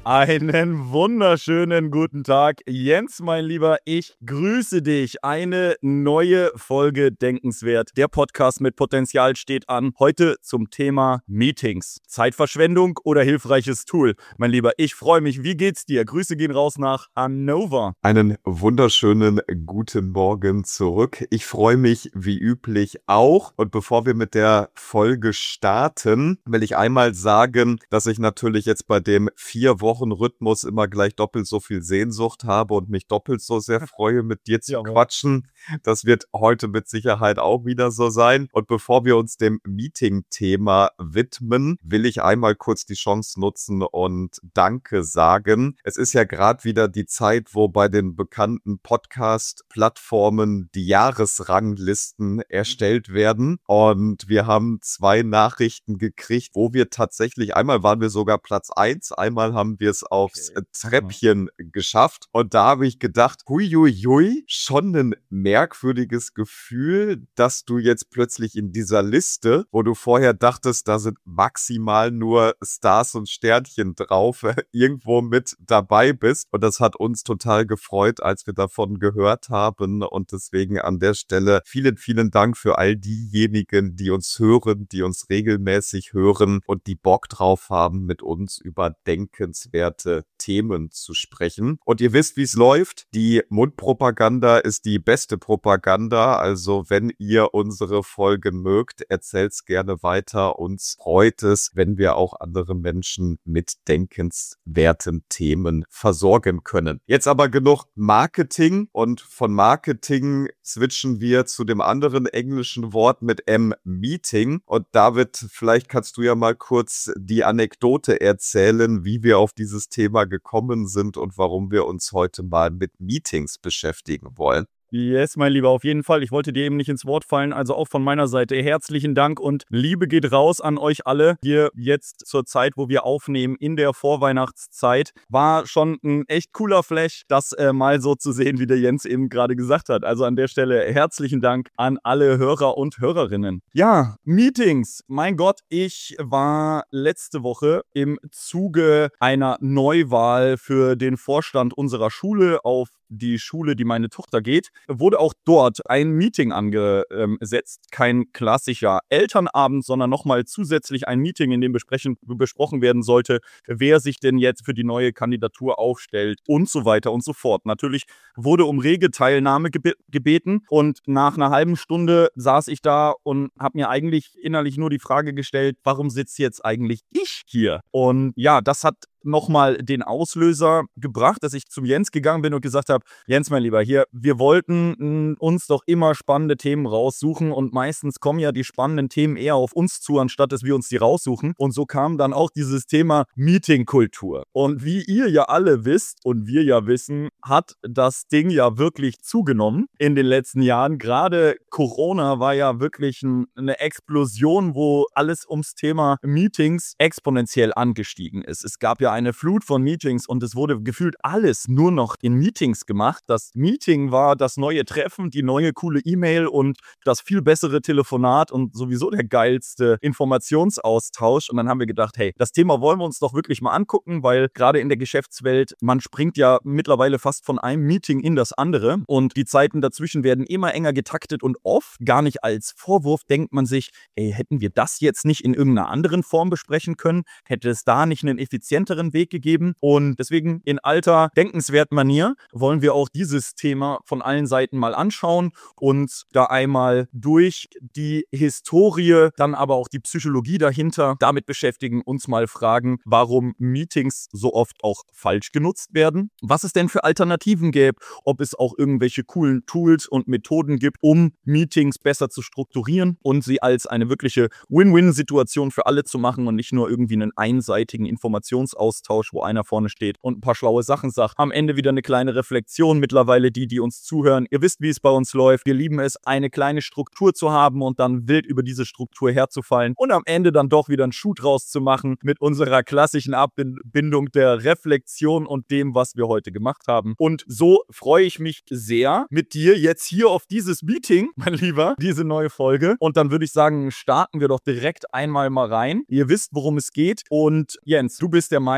Einen wunderschönen guten Tag, Jens, mein Lieber. Ich grüße dich. Eine neue Folge Denkenswert. Der Podcast mit Potenzial steht an. Heute zum Thema Meetings. Zeitverschwendung oder hilfreiches Tool? Mein Lieber, ich freue mich. Wie geht's dir? Grüße gehen raus nach Hannover. Einen wunderschönen guten Morgen zurück. Ich freue mich wie üblich auch. Und bevor wir mit der Folge starten, will ich einmal sagen, dass ich natürlich jetzt bei dem 4-Wochen-Rhythmus immer gleich doppelt so viel Sehnsucht habe und mich doppelt so sehr freue, mit dir zu quatschen. Das wird heute mit Sicherheit auch wieder so sein. Und bevor wir uns dem Meeting-Thema widmen, will ich einmal kurz die Chance nutzen und Danke sagen. Es ist ja gerade wieder die Zeit, wo bei den bekannten Podcast-Plattformen die Jahresranglisten erstellt werden. Und wir haben 2 Nachrichten gekriegt, wo wir tatsächlich, einmal waren wir sogar Platz 1, einmal haben wir es aufs Treppchen geschafft. Und da habe ich gedacht, huiuiui, schon ein merkwürdiges Gefühl, dass du jetzt plötzlich in dieser Liste, wo du vorher dachtest, da sind maximal nur Stars und Sternchen drauf, irgendwo mit dabei bist. Und das hat uns total gefreut, als wir davon gehört haben. Und deswegen an der Stelle vielen, vielen Dank für all diejenigen, die uns hören, die uns regelmäßig hören und die Bock drauf haben, mit uns über denkenswerte Themen zu sprechen. Und ihr wisst, wie es läuft. Die Mundpropaganda ist die beste Propaganda. Also wenn ihr unsere Folgen mögt, erzählt's gerne weiter. Uns freut es, wenn wir auch andere Menschen mit denkenswerten Themen versorgen können. Jetzt aber genug Marketing, und von Marketing switchen wir zu dem anderen englischen Wort mit M, Meeting. Und David, vielleicht kannst du ja mal kurz die Anekdote erzählen, wie wir auf dieses Thema gekommen sind und warum wir uns heute mal mit Meetings beschäftigen wollen. Yes, mein Lieber, auf jeden Fall. Ich wollte dir eben nicht ins Wort fallen, also auch von meiner Seite herzlichen Dank und Liebe geht raus an euch alle. Hier jetzt zur Zeit, wo wir aufnehmen, in der Vorweihnachtszeit, war schon ein echt cooler Flash, das mal so zu sehen, wie der Jens eben gerade gesagt hat. Also an der Stelle herzlichen Dank an alle Hörer und Hörerinnen. Ja, Meetings. Mein Gott, ich war letzte Woche im Zuge einer Neuwahl für den Vorstand unserer Schule auf die Schule, die meine Tochter geht, wurde auch dort ein Meeting angesetzt. Kein klassischer Elternabend, sondern nochmal zusätzlich ein Meeting, in dem besprochen werden sollte, wer sich denn jetzt für die neue Kandidatur aufstellt und so weiter und so fort. Natürlich wurde um rege Teilnahme gebeten und nach einer halben Stunde saß ich da und habe mir eigentlich innerlich nur die Frage gestellt, warum sitze jetzt eigentlich ich hier? Und ja, das hat nochmal den Auslöser gebracht, dass ich zum Jens gegangen bin und gesagt habe, Jens, mein Lieber, hier, wir wollten uns doch immer spannende Themen raussuchen und meistens kommen ja die spannenden Themen eher auf uns zu, anstatt dass wir uns die raussuchen. Und so kam dann auch dieses Thema Meetingkultur. Und wie ihr ja alle wisst und wir ja wissen, hat das Ding ja wirklich zugenommen in den letzten Jahren. Gerade Corona war ja wirklich eine Explosion, wo alles ums Thema Meetings exponentiell angestiegen ist. Es gab ja eine Flut von Meetings und es wurde gefühlt alles nur noch in Meetings gemacht. Das Meeting war das neue Treffen, die neue coole E-Mail und das viel bessere Telefonat und sowieso der geilste Informationsaustausch. Und dann haben wir gedacht, hey, das Thema wollen wir uns doch wirklich mal angucken, weil gerade in der Geschäftswelt, man springt ja mittlerweile fast von einem Meeting in das andere und die Zeiten dazwischen werden immer enger getaktet und oft, gar nicht als Vorwurf, denkt man sich, ey, hätten wir das jetzt nicht in irgendeiner anderen Form besprechen können? Hätte es da nicht einen effizienteren Weg gegeben? Und deswegen in alter denkenswerten Manier wollen wir auch dieses Thema von allen Seiten mal anschauen und da einmal durch die Historie, dann aber auch die Psychologie dahinter damit beschäftigen, uns mal fragen, warum Meetings so oft auch falsch genutzt werden, was es denn für Alternativen gäbe, ob es auch irgendwelche coolen Tools und Methoden gibt, um Meetings besser zu strukturieren und sie als eine wirkliche Win-Win-Situation für alle zu machen und nicht nur irgendwie einen einseitigen Informationsaustausch, wo einer vorne steht und ein paar schlaue Sachen sagt. Am Ende wieder eine kleine Reflexion. Mittlerweile die uns zuhören. Ihr wisst, wie es bei uns läuft. Wir lieben es, eine kleine Struktur zu haben und dann wild über diese Struktur herzufallen und am Ende dann doch wieder einen Schuh draus zu machen mit unserer klassischen Abbindung der Reflexion und dem, was wir heute gemacht haben. Und so freue ich mich sehr mit dir jetzt hier auf dieses Meeting, mein Lieber, diese neue Folge. Und dann würde ich sagen, starten wir doch direkt einmal mal rein. Ihr wisst, worum es geht. Und Jens, du bist der Meister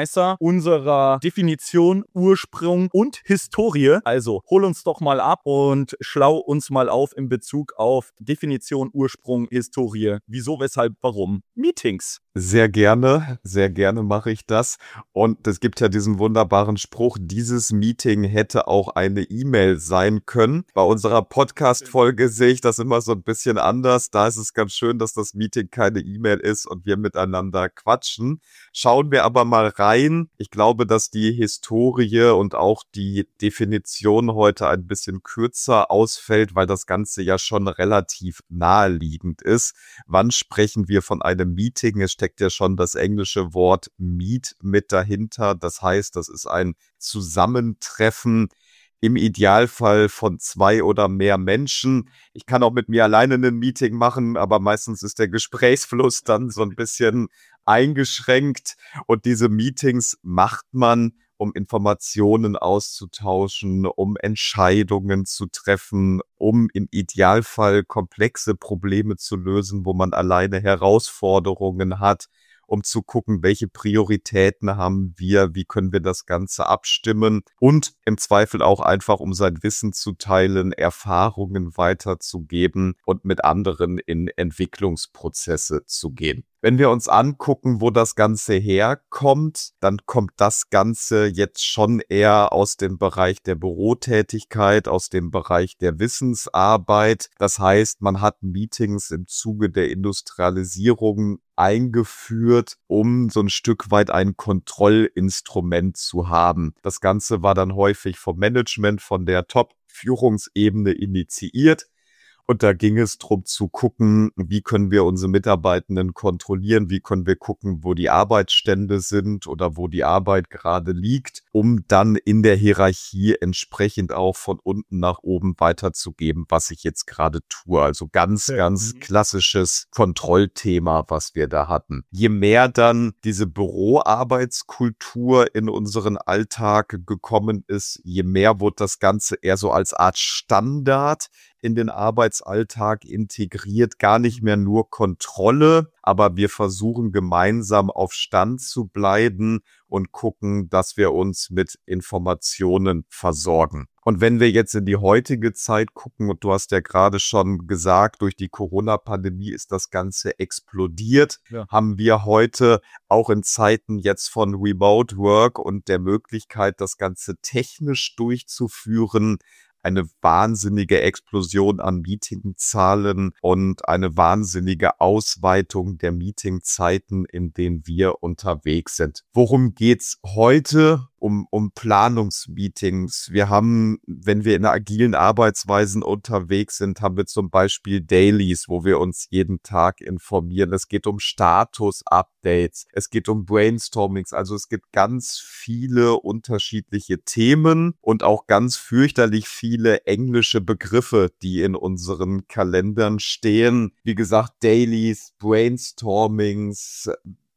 Wegweißer unserer Definition, Ursprung und Historie. Also hol uns doch mal ab und schlau uns mal auf in Bezug auf Definition, Ursprung, Historie. Wieso, weshalb, warum? Meetings. Sehr gerne mache ich das. Und es gibt ja diesen wunderbaren Spruch, dieses Meeting hätte auch eine E-Mail sein können. Bei unserer Podcast-Folge sehe ich das immer so ein bisschen anders. Da ist es ganz schön, dass das Meeting keine E-Mail ist und wir miteinander quatschen. Schauen wir aber mal rein. Ich glaube, dass die Historie und auch die Definition heute ein bisschen kürzer ausfällt, weil das Ganze ja schon relativ naheliegend ist. Wann sprechen wir von einem Meeting? Es steckt ja schon das englische Wort Meet mit dahinter. Das heißt, das ist ein Zusammentreffen, im Idealfall von 2 oder mehr Menschen. Ich kann auch mit mir alleine ein Meeting machen, aber meistens ist der Gesprächsfluss dann so ein bisschen eingeschränkt. Und diese Meetings macht man, um Informationen auszutauschen, um Entscheidungen zu treffen, um im Idealfall komplexe Probleme zu lösen, wo man alleine Herausforderungen hat, um zu gucken, welche Prioritäten haben wir, wie können wir das Ganze abstimmen und im Zweifel auch einfach, um sein Wissen zu teilen, Erfahrungen weiterzugeben und mit anderen in Entwicklungsprozesse zu gehen. Wenn wir uns angucken, wo das Ganze herkommt, dann kommt das Ganze jetzt schon eher aus dem Bereich der Bürotätigkeit, aus dem Bereich der Wissensarbeit. Das heißt, man hat Meetings im Zuge der Industrialisierung eingeführt, um so ein Stück weit ein Kontrollinstrument zu haben. Das Ganze war dann häufig vom Management, von der Top-Führungsebene initiiert. Und da ging es darum zu gucken, wie können wir unsere Mitarbeitenden kontrollieren, wie können wir gucken, wo die Arbeitsstände sind oder wo die Arbeit gerade liegt, um dann in der Hierarchie entsprechend auch von unten nach oben weiterzugeben, was ich jetzt gerade tue. Also ganz klassisches Kontrollthema, was wir da hatten. Je mehr dann diese Büroarbeitskultur in unseren Alltag gekommen ist, je mehr wurde das Ganze eher so als Art Standard in den Arbeitsalltag integriert, gar nicht mehr nur Kontrolle, aber wir versuchen gemeinsam auf Stand zu bleiben und gucken, dass wir uns mit Informationen versorgen. Und wenn wir jetzt in die heutige Zeit gucken, und du hast ja gerade schon gesagt, durch die Corona-Pandemie ist das Ganze explodiert, haben wir heute auch in Zeiten jetzt von Remote Work und der Möglichkeit, das Ganze technisch durchzuführen, eine wahnsinnige Explosion an Meetingzahlen und eine wahnsinnige Ausweitung der Meetingzeiten, in denen wir unterwegs sind. Worum geht's heute? Um Planungsmeetings. Wir haben, wenn wir in agilen Arbeitsweisen unterwegs sind, haben wir zum Beispiel Dailies, wo wir uns jeden Tag informieren. Es geht um Status-Updates. Es geht um Brainstormings. Also es gibt ganz viele unterschiedliche Themen und auch ganz fürchterlich viele englische Begriffe, die in unseren Kalendern stehen. Wie gesagt, Dailies, Brainstormings,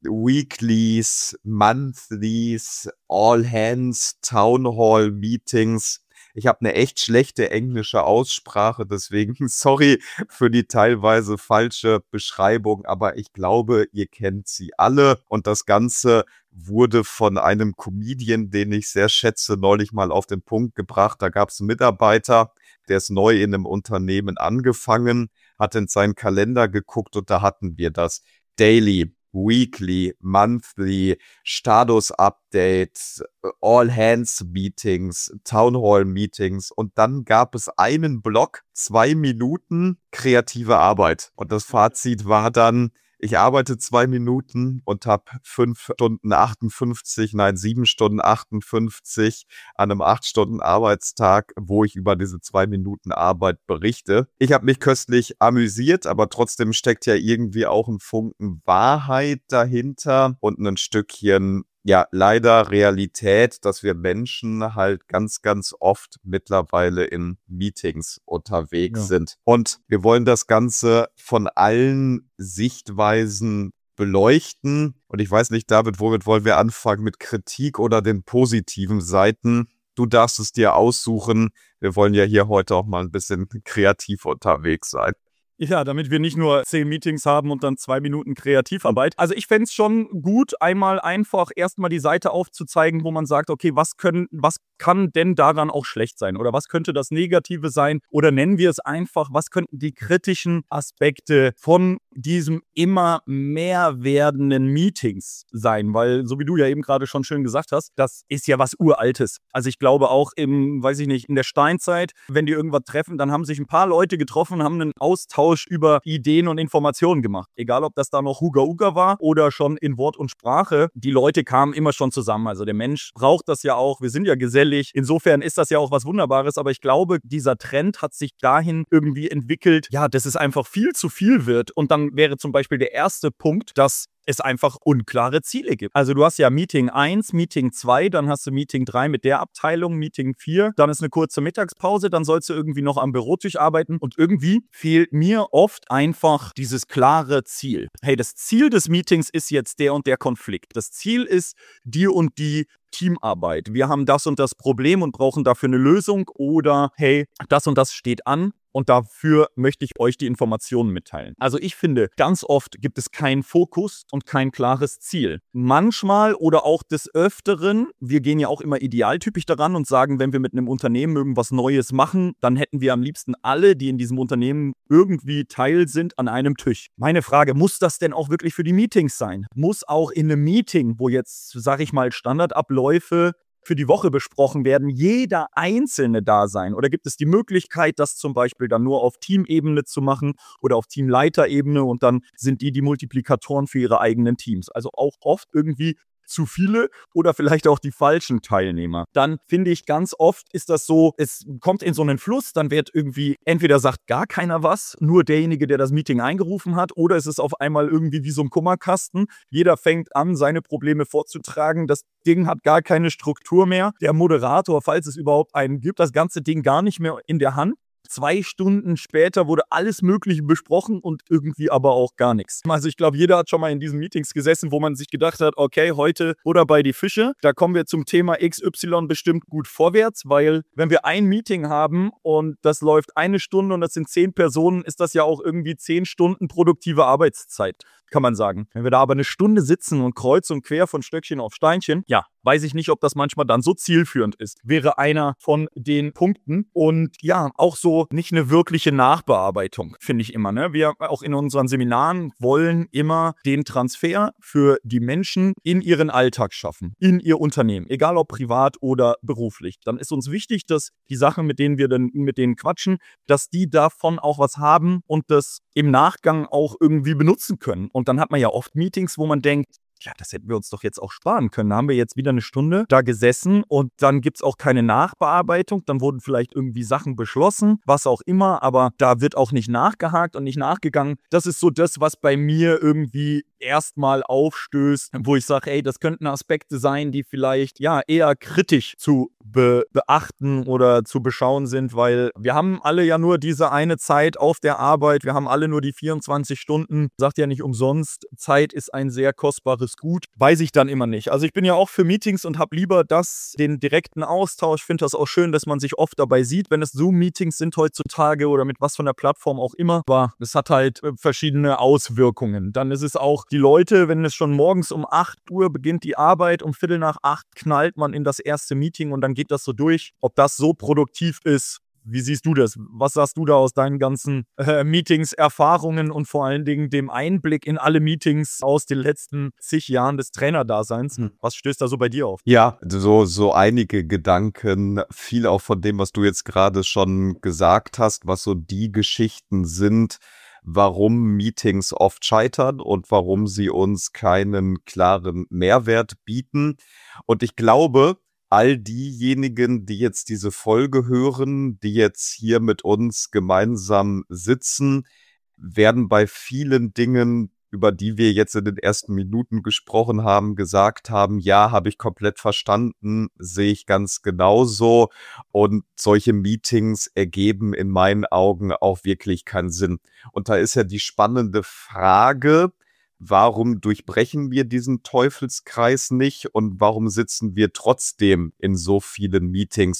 Weeklies, Monthlies, All Hands, Town Hall Meetings. Ich habe eine echt schlechte englische Aussprache, deswegen sorry für die teilweise falsche Beschreibung, aber ich glaube, ihr kennt sie alle. Und das Ganze wurde von einem Comedian, den ich sehr schätze, neulich mal auf den Punkt gebracht. Da gab es einen Mitarbeiter, der ist neu in einem Unternehmen angefangen, hat in seinen Kalender geguckt und da hatten wir das Daily, Weekly, Monthly, Status-Updates, All-Hands-Meetings, Town-Hall-Meetings und dann gab es einen Block, 2 Minuten kreative Arbeit. Und das Fazit war dann, ich arbeite 2 Minuten und habe 7 Stunden 58 an einem 8 Stunden Arbeitstag, wo ich über diese 2 Minuten Arbeit berichte. Ich habe mich köstlich amüsiert, aber trotzdem steckt ja irgendwie auch ein Funken Wahrheit dahinter und ein Stückchen leider Realität, dass wir Menschen halt ganz, ganz oft mittlerweile in Meetings unterwegs sind. Und wir wollen das Ganze von allen Sichtweisen beleuchten. Und ich weiß nicht, David, womit wollen wir anfangen? Mit Kritik oder den positiven Seiten? Du darfst es dir aussuchen. Wir wollen ja hier heute auch mal ein bisschen kreativ unterwegs sein. Ja, damit wir nicht nur 10 Meetings haben und dann 2 Minuten Kreativarbeit. Also ich fände es schon gut, einmal einfach erstmal die Seite aufzuzeigen, wo man sagt, okay, was kann denn daran auch schlecht sein? Oder was könnte das Negative sein? Oder nennen wir es einfach, was könnten die kritischen Aspekte von diesem immer mehr werdenden Meetings sein? Weil, so wie du ja eben gerade schon schön gesagt hast, das ist ja was Uraltes. Also ich glaube auch weiß ich nicht, in der Steinzeit, wenn die irgendwas treffen, dann haben sich ein paar Leute getroffen, haben einen Austausch über Ideen und Informationen gemacht. Egal, ob das da noch Huga Uga war oder schon in Wort und Sprache. Die Leute kamen immer schon zusammen. Also der Mensch braucht das ja auch. Wir sind ja gesellig. Insofern ist das ja auch was Wunderbares. Aber ich glaube, dieser Trend hat sich dahin irgendwie entwickelt, ja, dass es einfach viel zu viel wird. Und dann wäre zum Beispiel der erste Punkt, dass es einfach unklare Ziele gibt. Also du hast ja Meeting 1, Meeting 2, dann hast du Meeting 3 mit der Abteilung, Meeting 4, dann ist eine kurze Mittagspause, dann sollst du irgendwie noch am Bürotisch arbeiten und irgendwie fehlt mir oft einfach dieses klare Ziel. Hey, das Ziel des Meetings ist jetzt der und der Konflikt. Das Ziel ist die und die Teamarbeit. Wir haben das und das Problem und brauchen dafür eine Lösung oder hey, das und das steht an. Und dafür möchte ich euch die Informationen mitteilen. Also ich finde, ganz oft gibt es keinen Fokus und kein klares Ziel. Manchmal oder auch des Öfteren, wir gehen ja auch immer idealtypisch daran und sagen, wenn wir mit einem Unternehmen irgendwas Neues machen, dann hätten wir am liebsten alle, die in diesem Unternehmen irgendwie Teil sind, an einem Tisch. Meine Frage, muss das denn auch wirklich für die Meetings sein? Muss auch in einem Meeting, wo jetzt, sage ich mal, Standardabläufe für die Woche besprochen werden, jeder Einzelne da sein? Oder gibt es die Möglichkeit, das zum Beispiel dann nur auf Teamebene zu machen oder auf Teamleiterebene und dann sind die Multiplikatoren für ihre eigenen Teams? Also auch oft irgendwie zu viele oder vielleicht auch die falschen Teilnehmer. Dann finde ich, ganz oft ist das so, es kommt in so einen Fluss, dann wird irgendwie, entweder sagt gar keiner was, nur derjenige, der das Meeting eingerufen hat, oder es ist auf einmal irgendwie wie so ein Kummerkasten. Jeder fängt an, seine Probleme vorzutragen. Das Ding hat gar keine Struktur mehr. Der Moderator, falls es überhaupt einen gibt, das ganze Ding gar nicht mehr in der Hand. 2 Stunden später wurde alles Mögliche besprochen und irgendwie aber auch gar nichts. Also ich glaube, jeder hat schon mal in diesen Meetings gesessen, wo man sich gedacht hat, okay, heute oder bei die Fische, da kommen wir zum Thema XY bestimmt gut vorwärts, weil wenn wir ein Meeting haben und das läuft 1 Stunde und das sind 10 Personen, ist das ja auch irgendwie 10 Stunden produktive Arbeitszeit, kann man sagen. Wenn wir da aber 1 Stunde sitzen und kreuz und quer von Stöckchen auf Steinchen, ja, weiß ich nicht, ob das manchmal dann so zielführend ist. Wäre einer von den Punkten. Und ja, auch so nicht eine wirkliche Nachbearbeitung, finde ich immer. Ne? Wir auch in unseren Seminaren wollen immer den Transfer für die Menschen in ihren Alltag schaffen, in ihr Unternehmen, egal ob privat oder beruflich. Dann ist uns wichtig, dass die Sachen, mit denen wir dann mit denen quatschen, dass die davon auch was haben und das im Nachgang auch irgendwie benutzen können. Und dann hat man ja oft Meetings, wo man denkt, ja, das hätten wir uns doch jetzt auch sparen können. Da haben wir jetzt wieder 1 Stunde da gesessen und dann gibt es auch keine Nachbearbeitung. Dann wurden vielleicht irgendwie Sachen beschlossen, was auch immer, aber da wird auch nicht nachgehakt und nicht nachgegangen. Das ist so das, was bei mir irgendwie erstmal aufstößt, wo ich sage, ey, das könnten Aspekte sein, die vielleicht ja eher kritisch zu beachten oder zu beschauen sind, weil wir haben alle ja nur diese eine Zeit auf der Arbeit, wir haben alle nur die 24 Stunden, sagt ja nicht umsonst, Zeit ist ein sehr kostbares Gut, weiß ich dann immer nicht. Also ich bin ja auch für Meetings und habe lieber den direkten Austausch, finde das auch schön, dass man sich oft dabei sieht, wenn es Zoom-Meetings sind heutzutage oder mit was von der Plattform auch immer, aber es hat halt verschiedene Auswirkungen. Dann ist es auch die Leute, wenn es schon morgens um 8 Uhr beginnt die Arbeit, um 7:45 knallt man in das erste Meeting und dann geht das so durch. Ob das so produktiv ist, wie siehst du das? Was sagst du da aus deinen ganzen Meetings, Erfahrungen und vor allen Dingen dem Einblick in alle Meetings aus den letzten zig Jahren des Trainerdaseins? Was stößt da so bei dir auf? Ja, so einige Gedanken, viel auch von dem, was du jetzt gerade schon gesagt hast, was so die Geschichten sind, warum Meetings oft scheitern und warum sie uns keinen klaren Mehrwert bieten. Und ich glaube, all diejenigen, die jetzt diese Folge hören, die jetzt hier mit uns gemeinsam sitzen, werden bei vielen Dingen, über die wir jetzt in den ersten Minuten gesprochen haben, gesagt haben, ja, habe ich komplett verstanden, sehe ich ganz genauso. Und solche Meetings ergeben in meinen Augen auch wirklich keinen Sinn. Und da ist ja die spannende Frage, warum durchbrechen wir diesen Teufelskreis nicht und warum sitzen wir trotzdem in so vielen Meetings?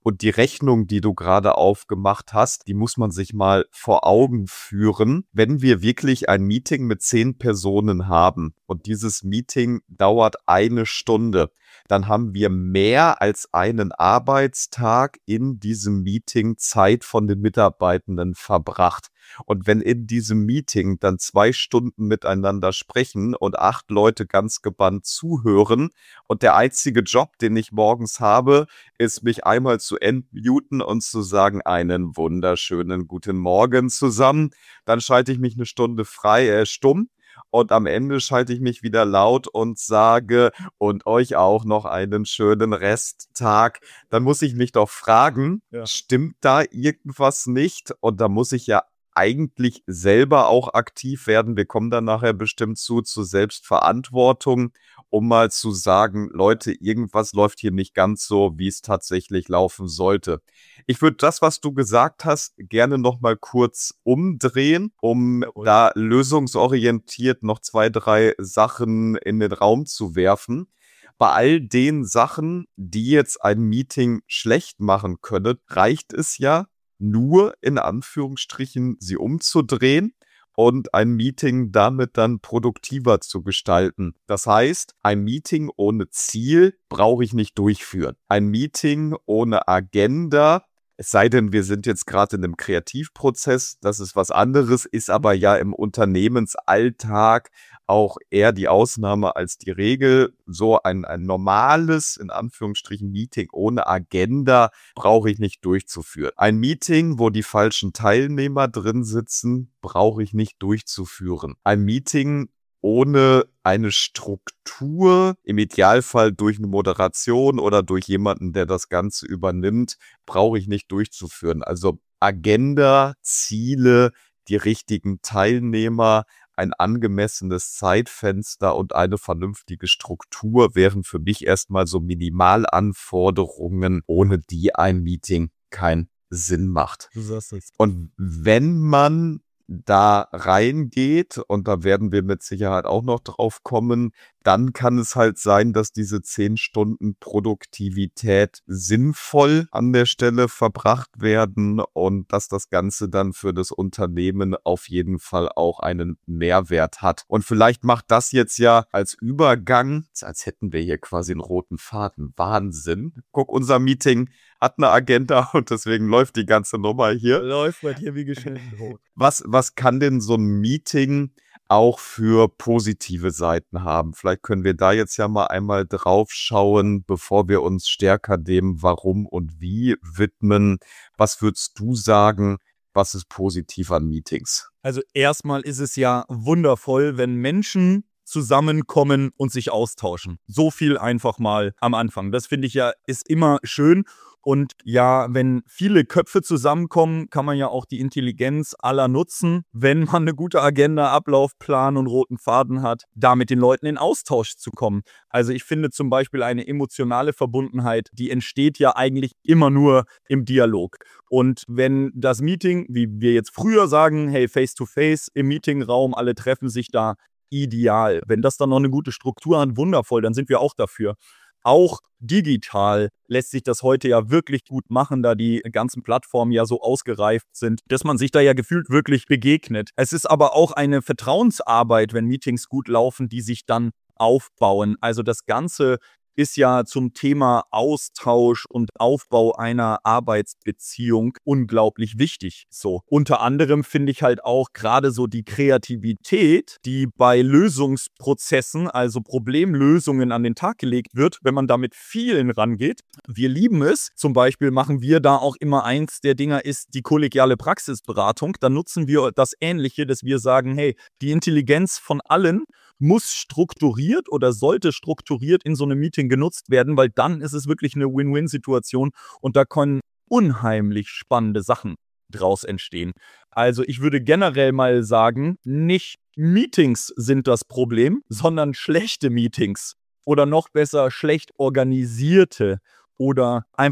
Und die Rechnung, die du gerade aufgemacht hast, die muss man sich mal vor Augen führen. Wenn wir wirklich ein Meeting mit 10 Personen haben und dieses Meeting dauert 1 Stunde, dann haben wir mehr als einen Arbeitstag in diesem Meeting Zeit von den Mitarbeitenden verbracht. Und wenn in diesem Meeting dann 2 Stunden miteinander sprechen und 8 Leute ganz gebannt zuhören und der einzige Job, den ich morgens habe, ist, mich einmal zu entmuten und zu sagen, einen wunderschönen guten Morgen zusammen, dann schalte ich mich 1 Stunde stumm. Und am Ende schalte ich mich wieder laut und sage, und euch auch noch einen schönen Resttag. Dann muss ich mich doch fragen, Ja. stimmt da irgendwas nicht? Und da muss ich ja eigentlich selber auch aktiv werden. Wir kommen dann nachher bestimmt zur Selbstverantwortung, um mal zu sagen, Leute, irgendwas läuft hier nicht ganz so, wie es tatsächlich laufen sollte. Ich würde das, was du gesagt hast, gerne noch mal kurz umdrehen, um Jawohl. da lösungsorientiert noch 2, 3 Sachen in den Raum zu werfen. Bei all den Sachen, die jetzt ein Meeting schlecht machen können, reicht es ja nur in Anführungsstrichen, sie umzudrehen und ein Meeting damit dann produktiver zu gestalten. Das heißt, ein Meeting ohne Ziel brauche ich nicht durchführen. Ein Meeting ohne Agenda, es sei denn, wir sind jetzt gerade in einem Kreativprozess, das ist was anderes, ist aber ja im Unternehmensalltag auch eher die Ausnahme als die Regel. So ein normales, in Anführungsstrichen, Meeting ohne Agenda brauche ich nicht durchzuführen. Ein Meeting, wo die falschen Teilnehmer drin sitzen, brauche ich nicht durchzuführen. Ein Meeting ohne eine Struktur, im Idealfall durch eine Moderation oder durch jemanden, der das Ganze übernimmt, brauche ich nicht durchzuführen. Also Agenda, Ziele, die richtigen Teilnehmer, ein angemessenes Zeitfenster und eine vernünftige Struktur wären für mich erstmal so Minimalanforderungen, ohne die ein Meeting keinen Sinn macht. Du sagst es. Und wenn man da reingeht, und da werden wir mit Sicherheit auch noch drauf kommen, dann kann es halt sein, dass diese 10 Stunden Produktivität sinnvoll an der Stelle verbracht werden und dass das Ganze dann für das Unternehmen auf jeden Fall auch einen Mehrwert hat. Und vielleicht macht das jetzt ja als Übergang, als hätten wir hier quasi einen roten Faden. Wahnsinn. Guck, unser Meeting hat eine Agenda und deswegen läuft die ganze Nummer hier. Läuft bei dir wie geschnitten Brot. Was kann denn so ein Meeting auch für positive Seiten haben? Vielleicht können wir da jetzt ja mal einmal drauf schauen, bevor wir uns stärker dem Warum und Wie widmen. Was würdest du sagen, was ist positiv an Meetings? Also erstmal ist es ja wundervoll, wenn Menschen zusammenkommen und sich austauschen. So viel einfach mal am Anfang. Das finde ich ja, ist immer schön. Und ja, wenn viele Köpfe zusammenkommen, kann man ja auch die Intelligenz aller nutzen, wenn man eine gute Agenda, Ablaufplan und roten Faden hat, da mit den Leuten in Austausch zu kommen. Also ich finde zum Beispiel eine emotionale Verbundenheit, die entsteht ja eigentlich immer nur im Dialog. Und wenn das Meeting, wie wir jetzt früher sagen, hey, face-to-face im Meetingraum, alle treffen sich da, ideal. Wenn das dann noch eine gute Struktur hat, wundervoll, dann sind wir auch dafür. Auch digital lässt sich das heute ja wirklich gut machen, da die ganzen Plattformen ja so ausgereift sind, dass man sich da ja gefühlt wirklich begegnet. Es ist aber auch eine Vertrauensarbeit, wenn Meetings gut laufen, die sich dann aufbauen. Also das Ganze ist ja zum Thema Austausch und Aufbau einer Arbeitsbeziehung unglaublich wichtig. So. Unter anderem finde ich halt auch gerade so die Kreativität, die bei Lösungsprozessen, also Problemlösungen an den Tag gelegt wird, wenn man da mit vielen rangeht. Wir lieben es. Zum Beispiel machen wir da auch immer eins der Dinger ist die kollegiale Praxisberatung. Da nutzen wir das Ähnliche, dass wir sagen, hey, die Intelligenz von allen muss strukturiert oder sollte strukturiert in so einem Meeting genutzt werden, weil dann ist es wirklich eine Win-Win-Situation und da können unheimlich spannende Sachen draus entstehen. Also ich würde generell mal sagen, nicht Meetings sind das Problem, sondern schlechte Meetings oder noch besser schlecht organisierte oder einfach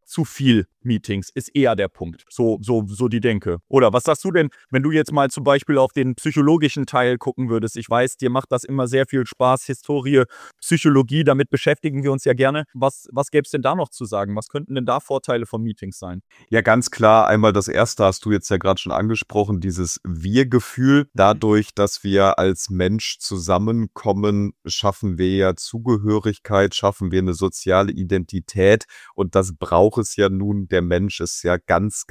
zu viel Meetings ist eher der Punkt. So die Denke. Oder was sagst du denn, wenn du jetzt mal zum Beispiel auf den psychologischen Teil gucken würdest? Ich weiß, dir macht das immer sehr viel Spaß. Historie, Psychologie, damit beschäftigen wir uns ja gerne. Was gäbe es denn da noch zu sagen? Was könnten denn da Vorteile von Meetings sein? Ja, ganz klar. Einmal das erste hast du jetzt ja gerade schon angesprochen, dieses Wir-Gefühl. Dadurch, dass wir als Mensch zusammenkommen, schaffen wir ja Zugehörigkeit, schaffen wir eine soziale Identität. Und das braucht es ja nun. Der Mensch ist ja ganz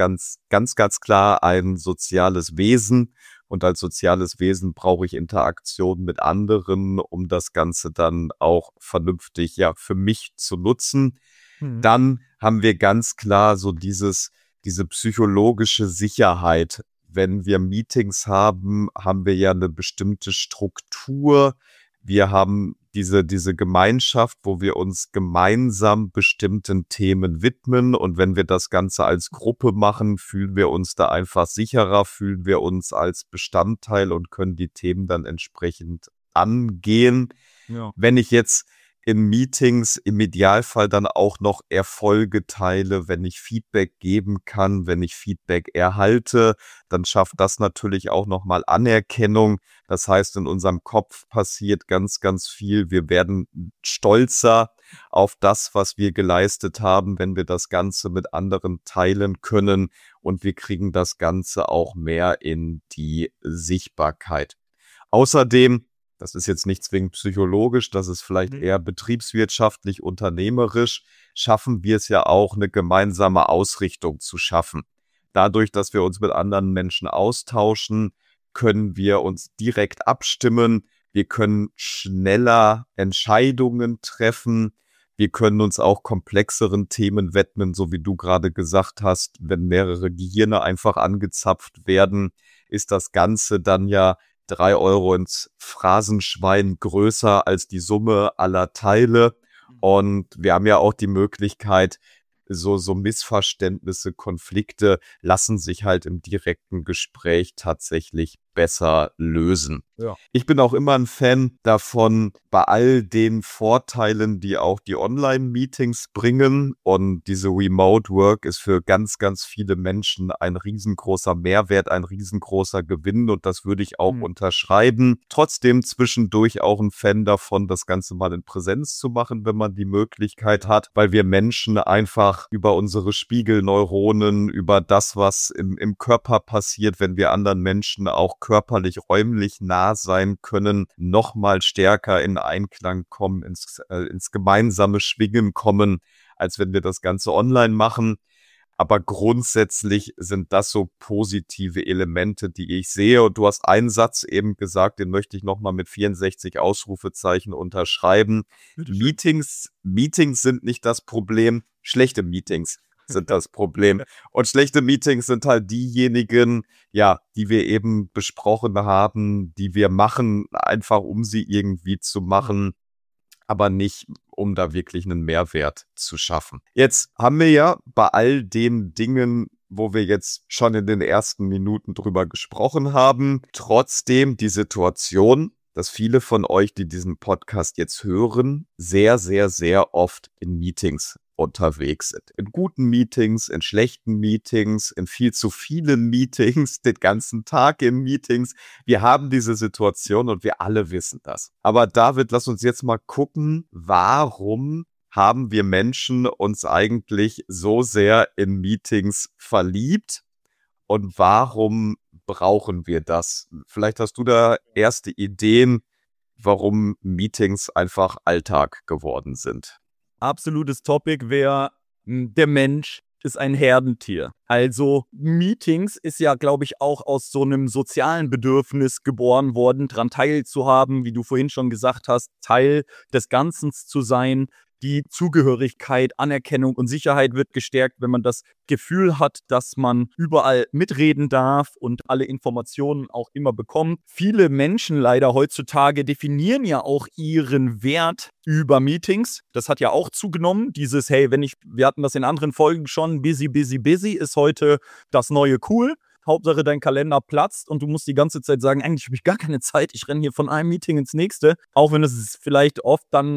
klar ein soziales Wesen. Und als soziales Wesen brauche ich Interaktion mit anderen, um das Ganze dann auch vernünftig ja für mich zu nutzen. Dann haben wir ganz klar so diese psychologische Sicherheit. Wenn wir Meetings haben, haben wir ja eine bestimmte Struktur. Wir haben diese Gemeinschaft, wo wir uns gemeinsam bestimmten Themen widmen. Und wenn wir das Ganze als Gruppe machen, fühlen wir uns da einfach sicherer, fühlen wir uns als Bestandteil und können die Themen dann entsprechend angehen. Ja. Wenn ich jetzt in Meetings im Idealfall dann auch noch Erfolge teile, wenn ich Feedback geben kann, wenn ich Feedback erhalte, dann schafft das natürlich auch nochmal Anerkennung. Das heißt, in unserem Kopf passiert ganz viel. Wir werden stolzer auf das, was wir geleistet haben, wenn wir das Ganze mit anderen teilen können, und wir kriegen das Ganze auch mehr in die Sichtbarkeit. Außerdem, das ist jetzt nicht zwingend psychologisch, das ist vielleicht eher betriebswirtschaftlich, unternehmerisch, schaffen wir es ja auch, eine gemeinsame Ausrichtung zu schaffen. Dadurch, dass wir uns mit anderen Menschen austauschen, können wir uns direkt abstimmen. Wir können schneller Entscheidungen treffen. Wir können uns auch komplexeren Themen widmen, so wie du gerade gesagt hast. Wenn mehrere Gehirne einfach angezapft werden, ist das Ganze dann ja 3 Euro ins Phrasenschwein größer als die Summe aller Teile. Und wir haben ja auch die Möglichkeit, so Missverständnisse, Konflikte lassen sich halt im direkten Gespräch tatsächlich besser lösen. Ja. Ich bin auch immer ein Fan davon, bei all den Vorteilen, die auch die Online-Meetings bringen, und diese Remote Work ist für ganz viele Menschen ein riesengroßer Mehrwert, ein riesengroßer Gewinn, und das würde ich auch unterschreiben. Trotzdem zwischendurch auch ein Fan davon, das Ganze mal in Präsenz zu machen, wenn man die Möglichkeit hat, weil wir Menschen einfach über unsere Spiegelneuronen, über das, was im Körper passiert, wenn wir anderen Menschen auch körperlich, räumlich nah sein können, noch mal stärker in Einklang kommen, ins gemeinsame Schwingen kommen, als wenn wir das Ganze online machen. Aber grundsätzlich sind das so positive Elemente, die ich sehe. Und du hast einen Satz eben gesagt, den möchte ich noch mal mit 64 Ausrufezeichen unterschreiben. Meetings sind nicht das Problem, schlechte Meetings sind das Problem. Und schlechte Meetings sind halt diejenigen, ja, die wir eben besprochen haben, die wir machen, einfach um sie irgendwie zu machen, aber nicht, um da wirklich einen Mehrwert zu schaffen. Jetzt haben wir ja bei all den Dingen, wo wir jetzt schon in den ersten Minuten drüber gesprochen haben, trotzdem die Situation, dass viele von euch, die diesen Podcast jetzt hören, sehr oft in Meetings unterwegs sind. In guten Meetings, in schlechten Meetings, in viel zu vielen Meetings, den ganzen Tag in Meetings. Wir haben diese Situation und wir alle wissen das. Aber David, lass uns jetzt mal gucken, warum haben wir Menschen uns eigentlich so sehr in Meetings verliebt und warum brauchen wir das? Vielleicht hast du da erste Ideen, warum Meetings einfach Alltag geworden sind. Absolutes Topic wäre, der Mensch ist ein Herdentier. Also Meetings ist ja, glaube ich, auch aus so einem sozialen Bedürfnis geboren worden, daran teilzuhaben, wie du vorhin schon gesagt hast, Teil des Ganzen zu sein. Die Zugehörigkeit, Anerkennung und Sicherheit wird gestärkt, wenn man das Gefühl hat, dass man überall mitreden darf und alle Informationen auch immer bekommt. Viele Menschen leider heutzutage definieren ja auch ihren Wert über Meetings. Das hat ja auch zugenommen. Dieses, hey, wir hatten das in anderen Folgen schon, busy ist heute das neue cool. Hauptsache dein Kalender platzt und du musst die ganze Zeit sagen, eigentlich habe ich gar keine Zeit, ich renne hier von einem Meeting ins nächste, auch wenn es vielleicht oft dann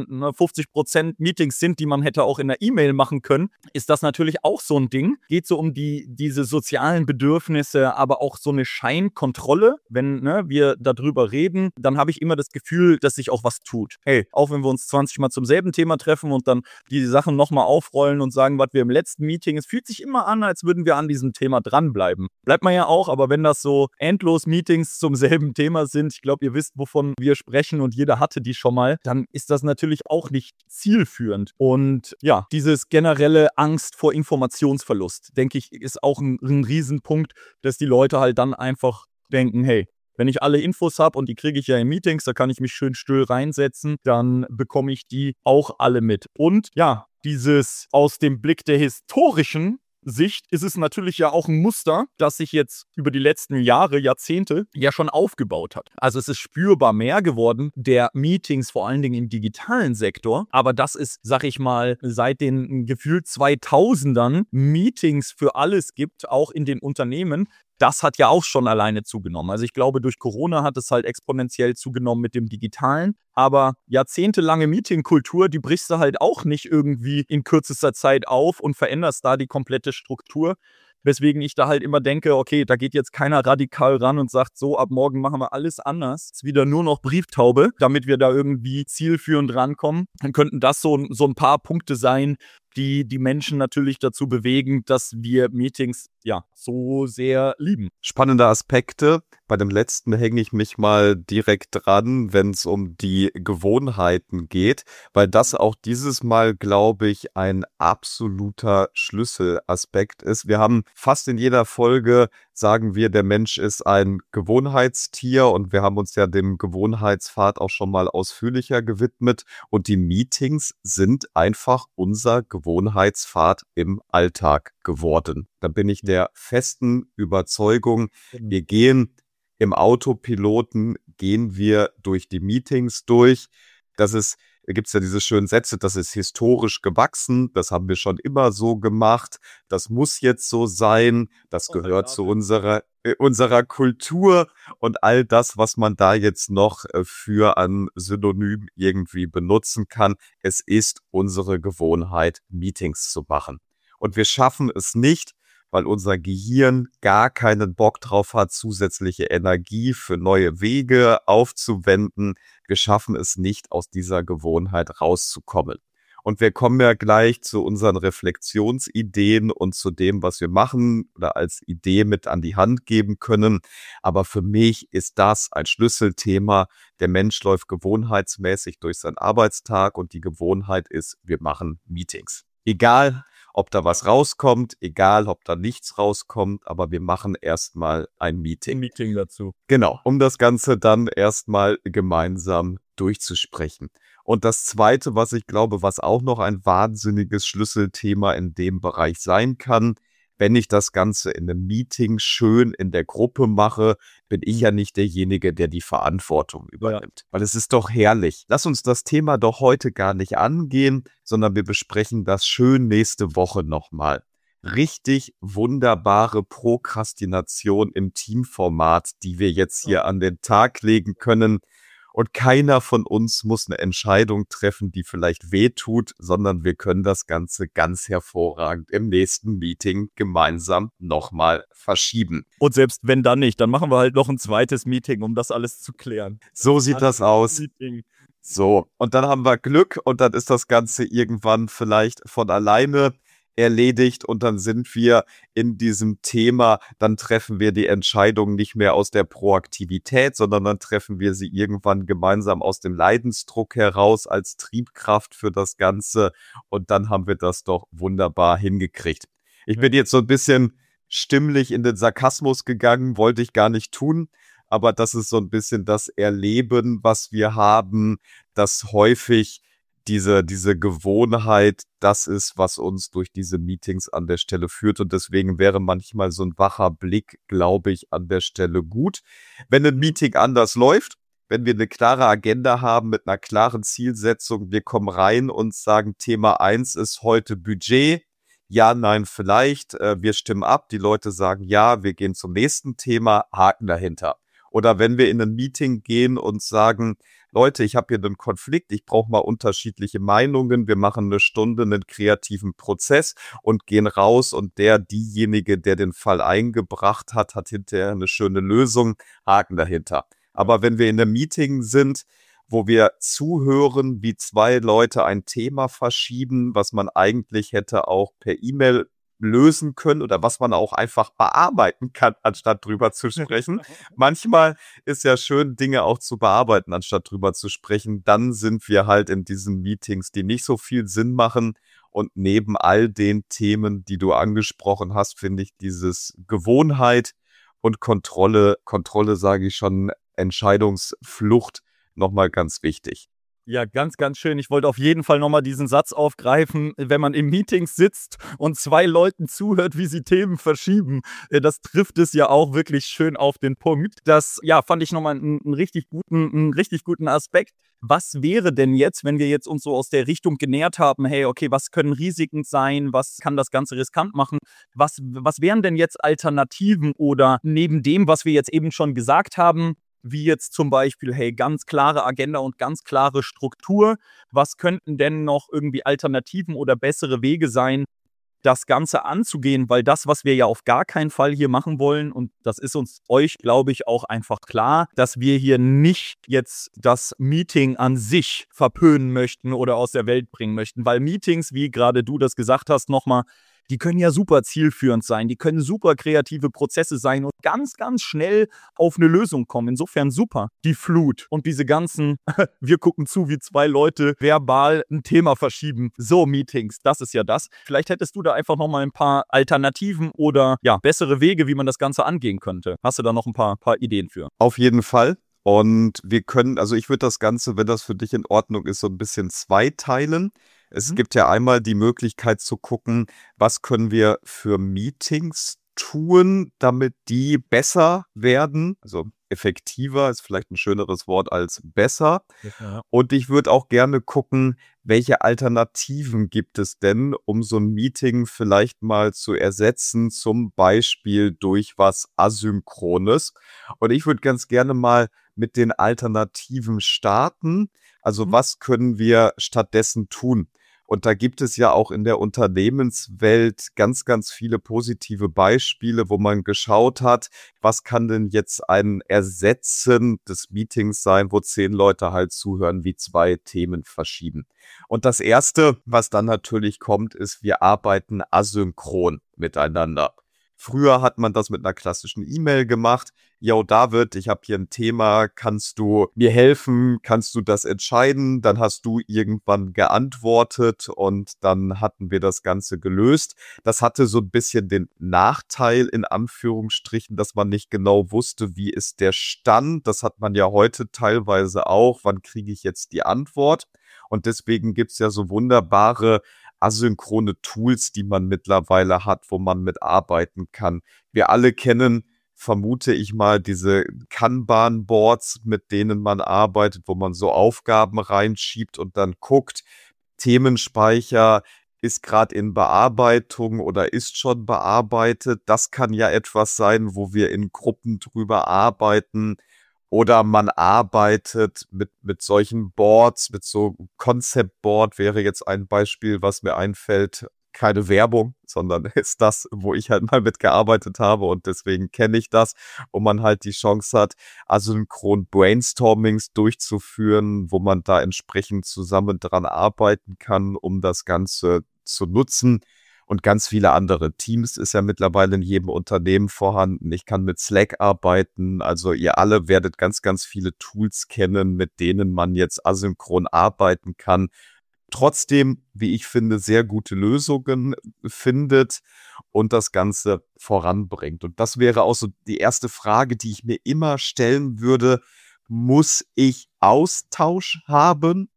50% Meetings sind, die man hätte auch in der E-Mail machen können, ist das natürlich auch so ein Ding. Geht so um diese sozialen Bedürfnisse, aber auch so eine Scheinkontrolle. Wenn wir darüber reden, dann habe ich immer das Gefühl, dass sich auch was tut. Hey, auch wenn wir uns 20 Mal zum selben Thema treffen und dann die Sachen nochmal aufrollen und sagen, was wir im letzten Meeting, es fühlt sich immer an, als würden wir an diesem Thema dranbleiben. Bleibt man ja auch, aber wenn das so endlos Meetings zum selben Thema sind, ich glaube, ihr wisst, wovon wir sprechen und jeder hatte die schon mal, dann ist das natürlich auch nicht zielführend. Und ja, dieses generelle Angst vor Informationsverlust, denke ich, ist auch ein Riesenpunkt, dass die Leute halt dann einfach denken, hey, wenn ich alle Infos habe und die kriege ich ja in Meetings, da kann ich mich schön still reinsetzen, dann bekomme ich die auch alle mit. Und ja, dieses aus dem Blick der historischen Sicht ist es natürlich ja auch ein Muster, das sich jetzt über die letzten Jahre, Jahrzehnte ja schon aufgebaut hat. Also es ist spürbar mehr geworden, der Meetings vor allen Dingen im digitalen Sektor. Aber das ist, sag ich mal, seit den gefühlt 2000ern Meetings für alles gibt, auch in den Unternehmen. Das hat ja auch schon alleine zugenommen. Also ich glaube, durch Corona hat es halt exponentiell zugenommen mit dem Digitalen. Aber jahrzehntelange Meetingkultur, die brichst du halt auch nicht irgendwie in kürzester Zeit auf und veränderst da die komplette Struktur. Weswegen ich da halt immer denke, okay, da geht jetzt keiner radikal ran und sagt, so, ab morgen machen wir alles anders. Es ist wieder nur noch Brieftaube, damit wir da irgendwie zielführend rankommen. Dann könnten das so ein paar Punkte sein, die Menschen natürlich dazu bewegen, dass wir Meetings ja so sehr lieben. Spannende Aspekte. Bei dem letzten hänge ich mich mal direkt dran, wenn es um die Gewohnheiten geht, weil das auch dieses Mal, glaube ich, ein absoluter Schlüsselaspekt ist. Wir haben fast in jeder Folge, sagen wir, der Mensch ist ein Gewohnheitstier und wir haben uns ja dem Gewohnheitspfad auch schon mal ausführlicher gewidmet und die Meetings sind einfach unser Gewohnheitspfad im Alltag geworden. Da bin ich der festen Überzeugung, wir gehen im Autopiloten, gehen wir durch die Meetings durch. Da gibt es ja diese schönen Sätze, das ist historisch gewachsen, das haben wir schon immer so gemacht, das muss jetzt so sein, das gehört zu unserer Kultur und all das, was man da jetzt noch für an Synonym irgendwie benutzen kann. Es ist unsere Gewohnheit, Meetings zu machen. Und wir schaffen es nicht, weil unser Gehirn gar keinen Bock drauf hat, zusätzliche Energie für neue Wege aufzuwenden. Wir schaffen es nicht, aus dieser Gewohnheit rauszukommen. Und wir kommen ja gleich zu unseren Reflexionsideen und zu dem, was wir machen oder als Idee mit an die Hand geben können. Aber für mich ist das ein Schlüsselthema. Der Mensch läuft gewohnheitsmäßig durch seinen Arbeitstag und die Gewohnheit ist, wir machen Meetings. Egal, ob da was rauskommt, egal, ob da nichts rauskommt, aber wir machen erstmal ein Meeting. Ein Meeting dazu. Genau, um das Ganze dann erstmal gemeinsam durchzusprechen. Und das Zweite, was ich glaube, was auch noch ein wahnsinniges Schlüsselthema in dem Bereich sein kann, wenn ich das Ganze in einem Meeting schön in der Gruppe mache, bin ich ja nicht derjenige, der die Verantwortung übernimmt. Weil es ist doch herrlich. Lass uns das Thema doch heute gar nicht angehen, sondern wir besprechen das schön nächste Woche nochmal. Richtig wunderbare Prokrastination im Teamformat, die wir jetzt hier an den Tag legen können. Und keiner von uns muss eine Entscheidung treffen, die vielleicht wehtut, sondern wir können das Ganze ganz hervorragend im nächsten Meeting gemeinsam nochmal verschieben. Und selbst wenn dann nicht, dann machen wir halt noch ein zweites Meeting, um das alles zu klären. So sieht das aus. So, und dann haben wir Glück und dann ist das Ganze irgendwann vielleicht von alleine erledigt und dann sind wir in diesem Thema, dann treffen wir die Entscheidung nicht mehr aus der Proaktivität, sondern dann treffen wir sie irgendwann gemeinsam aus dem Leidensdruck heraus als Triebkraft für das Ganze und dann haben wir das doch wunderbar hingekriegt. Ich bin jetzt so ein bisschen stimmlich in den Sarkasmus gegangen, wollte ich gar nicht tun, aber das ist so ein bisschen das Erleben, was wir haben, dass häufig diese Gewohnheit, das ist, was uns durch diese Meetings an der Stelle führt. Und deswegen wäre manchmal so ein wacher Blick, glaube ich, an der Stelle gut. Wenn ein Meeting anders läuft, wenn wir eine klare Agenda haben mit einer klaren Zielsetzung, wir kommen rein und sagen, Thema 1 ist heute Budget. ja, nein, vielleicht, wir stimmen ab, die Leute sagen ja, wir gehen zum nächsten Thema, Haken dahinter. Oder wenn wir in ein Meeting gehen und sagen, Leute, ich habe hier einen Konflikt, ich brauche mal unterschiedliche Meinungen, wir machen eine Stunde einen kreativen Prozess und gehen raus und diejenige, der den Fall eingebracht hat, hat hinterher eine schöne Lösung, Haken dahinter. Aber wenn wir in einem Meeting sind, wo wir zuhören, wie zwei Leute ein Thema verschieben, was man eigentlich hätte auch per E-Mail lösen können oder was man auch einfach bearbeiten kann, anstatt drüber zu sprechen. Manchmal ist ja schön, Dinge auch zu bearbeiten, anstatt drüber zu sprechen. Dann sind wir halt in diesen Meetings, die nicht so viel Sinn machen. Und neben all den Themen, die du angesprochen hast, finde ich dieses Gewohnheit und Kontrolle sage ich schon, Entscheidungsflucht nochmal ganz wichtig. Ja, ganz, ganz schön. Ich wollte auf jeden Fall nochmal diesen Satz aufgreifen, wenn man in Meetings sitzt und zwei Leuten zuhört, wie sie Themen verschieben. Das trifft es ja auch wirklich schön auf den Punkt. Das, ja, fand ich nochmal einen richtig guten Aspekt. Was wäre denn jetzt, wenn wir jetzt uns so aus der Richtung genähert haben, hey, okay, was können Risiken sein? Was kann das Ganze riskant machen? Was wären denn jetzt Alternativen oder neben dem, was wir jetzt eben schon gesagt haben, wie jetzt zum Beispiel, hey, ganz klare Agenda und ganz klare Struktur. Was könnten denn noch irgendwie Alternativen oder bessere Wege sein, das Ganze anzugehen? Weil das, was wir ja auf gar keinen Fall hier machen wollen, und das ist uns euch, glaube ich, auch einfach klar, dass wir hier nicht jetzt das Meeting an sich verpönen möchten oder aus der Welt bringen möchten. Weil Meetings, wie gerade du das gesagt hast, nochmal, die können ja super zielführend sein, die können super kreative Prozesse sein und ganz, ganz schnell auf eine Lösung kommen. Insofern super. Die Flut und diese ganzen, wir gucken zu, wie zwei Leute verbal ein Thema verschieben. So Meetings, das ist ja das. Vielleicht hättest du da einfach nochmal ein paar Alternativen oder ja, bessere Wege, wie man das Ganze angehen könnte. Hast du da noch ein paar Ideen für? Auf jeden Fall. Und wir können, also ich würde das Ganze, wenn das für dich in Ordnung ist, so ein bisschen zweiteilen. Es gibt ja einmal die Möglichkeit zu gucken, was können wir für Meetings tun, damit die besser werden. Also effektiver ist vielleicht ein schöneres Wort als besser. Ja. Und ich würde auch gerne gucken, welche Alternativen gibt es denn, um so ein Meeting vielleicht mal zu ersetzen, zum Beispiel durch was Asynchrones. Und ich würde ganz gerne mal mit den Alternativen starten. Also was können wir stattdessen tun? Und da gibt es ja auch in der Unternehmenswelt ganz, ganz viele positive Beispiele, wo man geschaut hat, was kann denn jetzt ein Ersetzen des Meetings sein, wo 10 Leute halt zuhören, wie 2 Themen verschieben. Und das Erste, was dann natürlich kommt, ist, wir arbeiten asynchron miteinander. Früher hat man das mit einer klassischen E-Mail gemacht. Yo, David, ich habe hier ein Thema, kannst du mir helfen? Kannst du das entscheiden? Dann hast du irgendwann geantwortet und dann hatten wir das Ganze gelöst. Das hatte so ein bisschen den Nachteil, in Anführungsstrichen, dass man nicht genau wusste, wie ist der Stand. Das hat man ja heute teilweise auch. Wann kriege ich jetzt die Antwort? Und deswegen gibt's ja so wunderbare asynchrone Tools, die man mittlerweile hat, wo man mitarbeiten kann. Wir alle kennen, vermute ich mal, diese Kanban-Boards, mit denen man arbeitet, wo man so Aufgaben reinschiebt und dann guckt, Themenspeicher ist gerade in Bearbeitung oder ist schon bearbeitet. Das kann ja etwas sein, wo wir in Gruppen drüber arbeiten. Oder man arbeitet mit solchen Boards, mit so Concept Board wäre jetzt ein Beispiel, was mir einfällt. Keine Werbung, sondern ist das, wo ich halt mal mitgearbeitet habe und deswegen kenne ich das, wo man halt die Chance hat, asynchron Brainstormings durchzuführen, wo man da entsprechend zusammen dran arbeiten kann, um das Ganze zu nutzen. Und ganz viele andere. Teams ist ja mittlerweile in jedem Unternehmen vorhanden. Ich kann mit Slack arbeiten. Also ihr alle werdet ganz, ganz viele Tools kennen, mit denen man jetzt asynchron arbeiten kann. Trotzdem, wie ich finde, sehr gute Lösungen findet und das Ganze voranbringt. Und das wäre auch so die erste Frage, die ich mir immer stellen würde. Muss ich Austausch haben?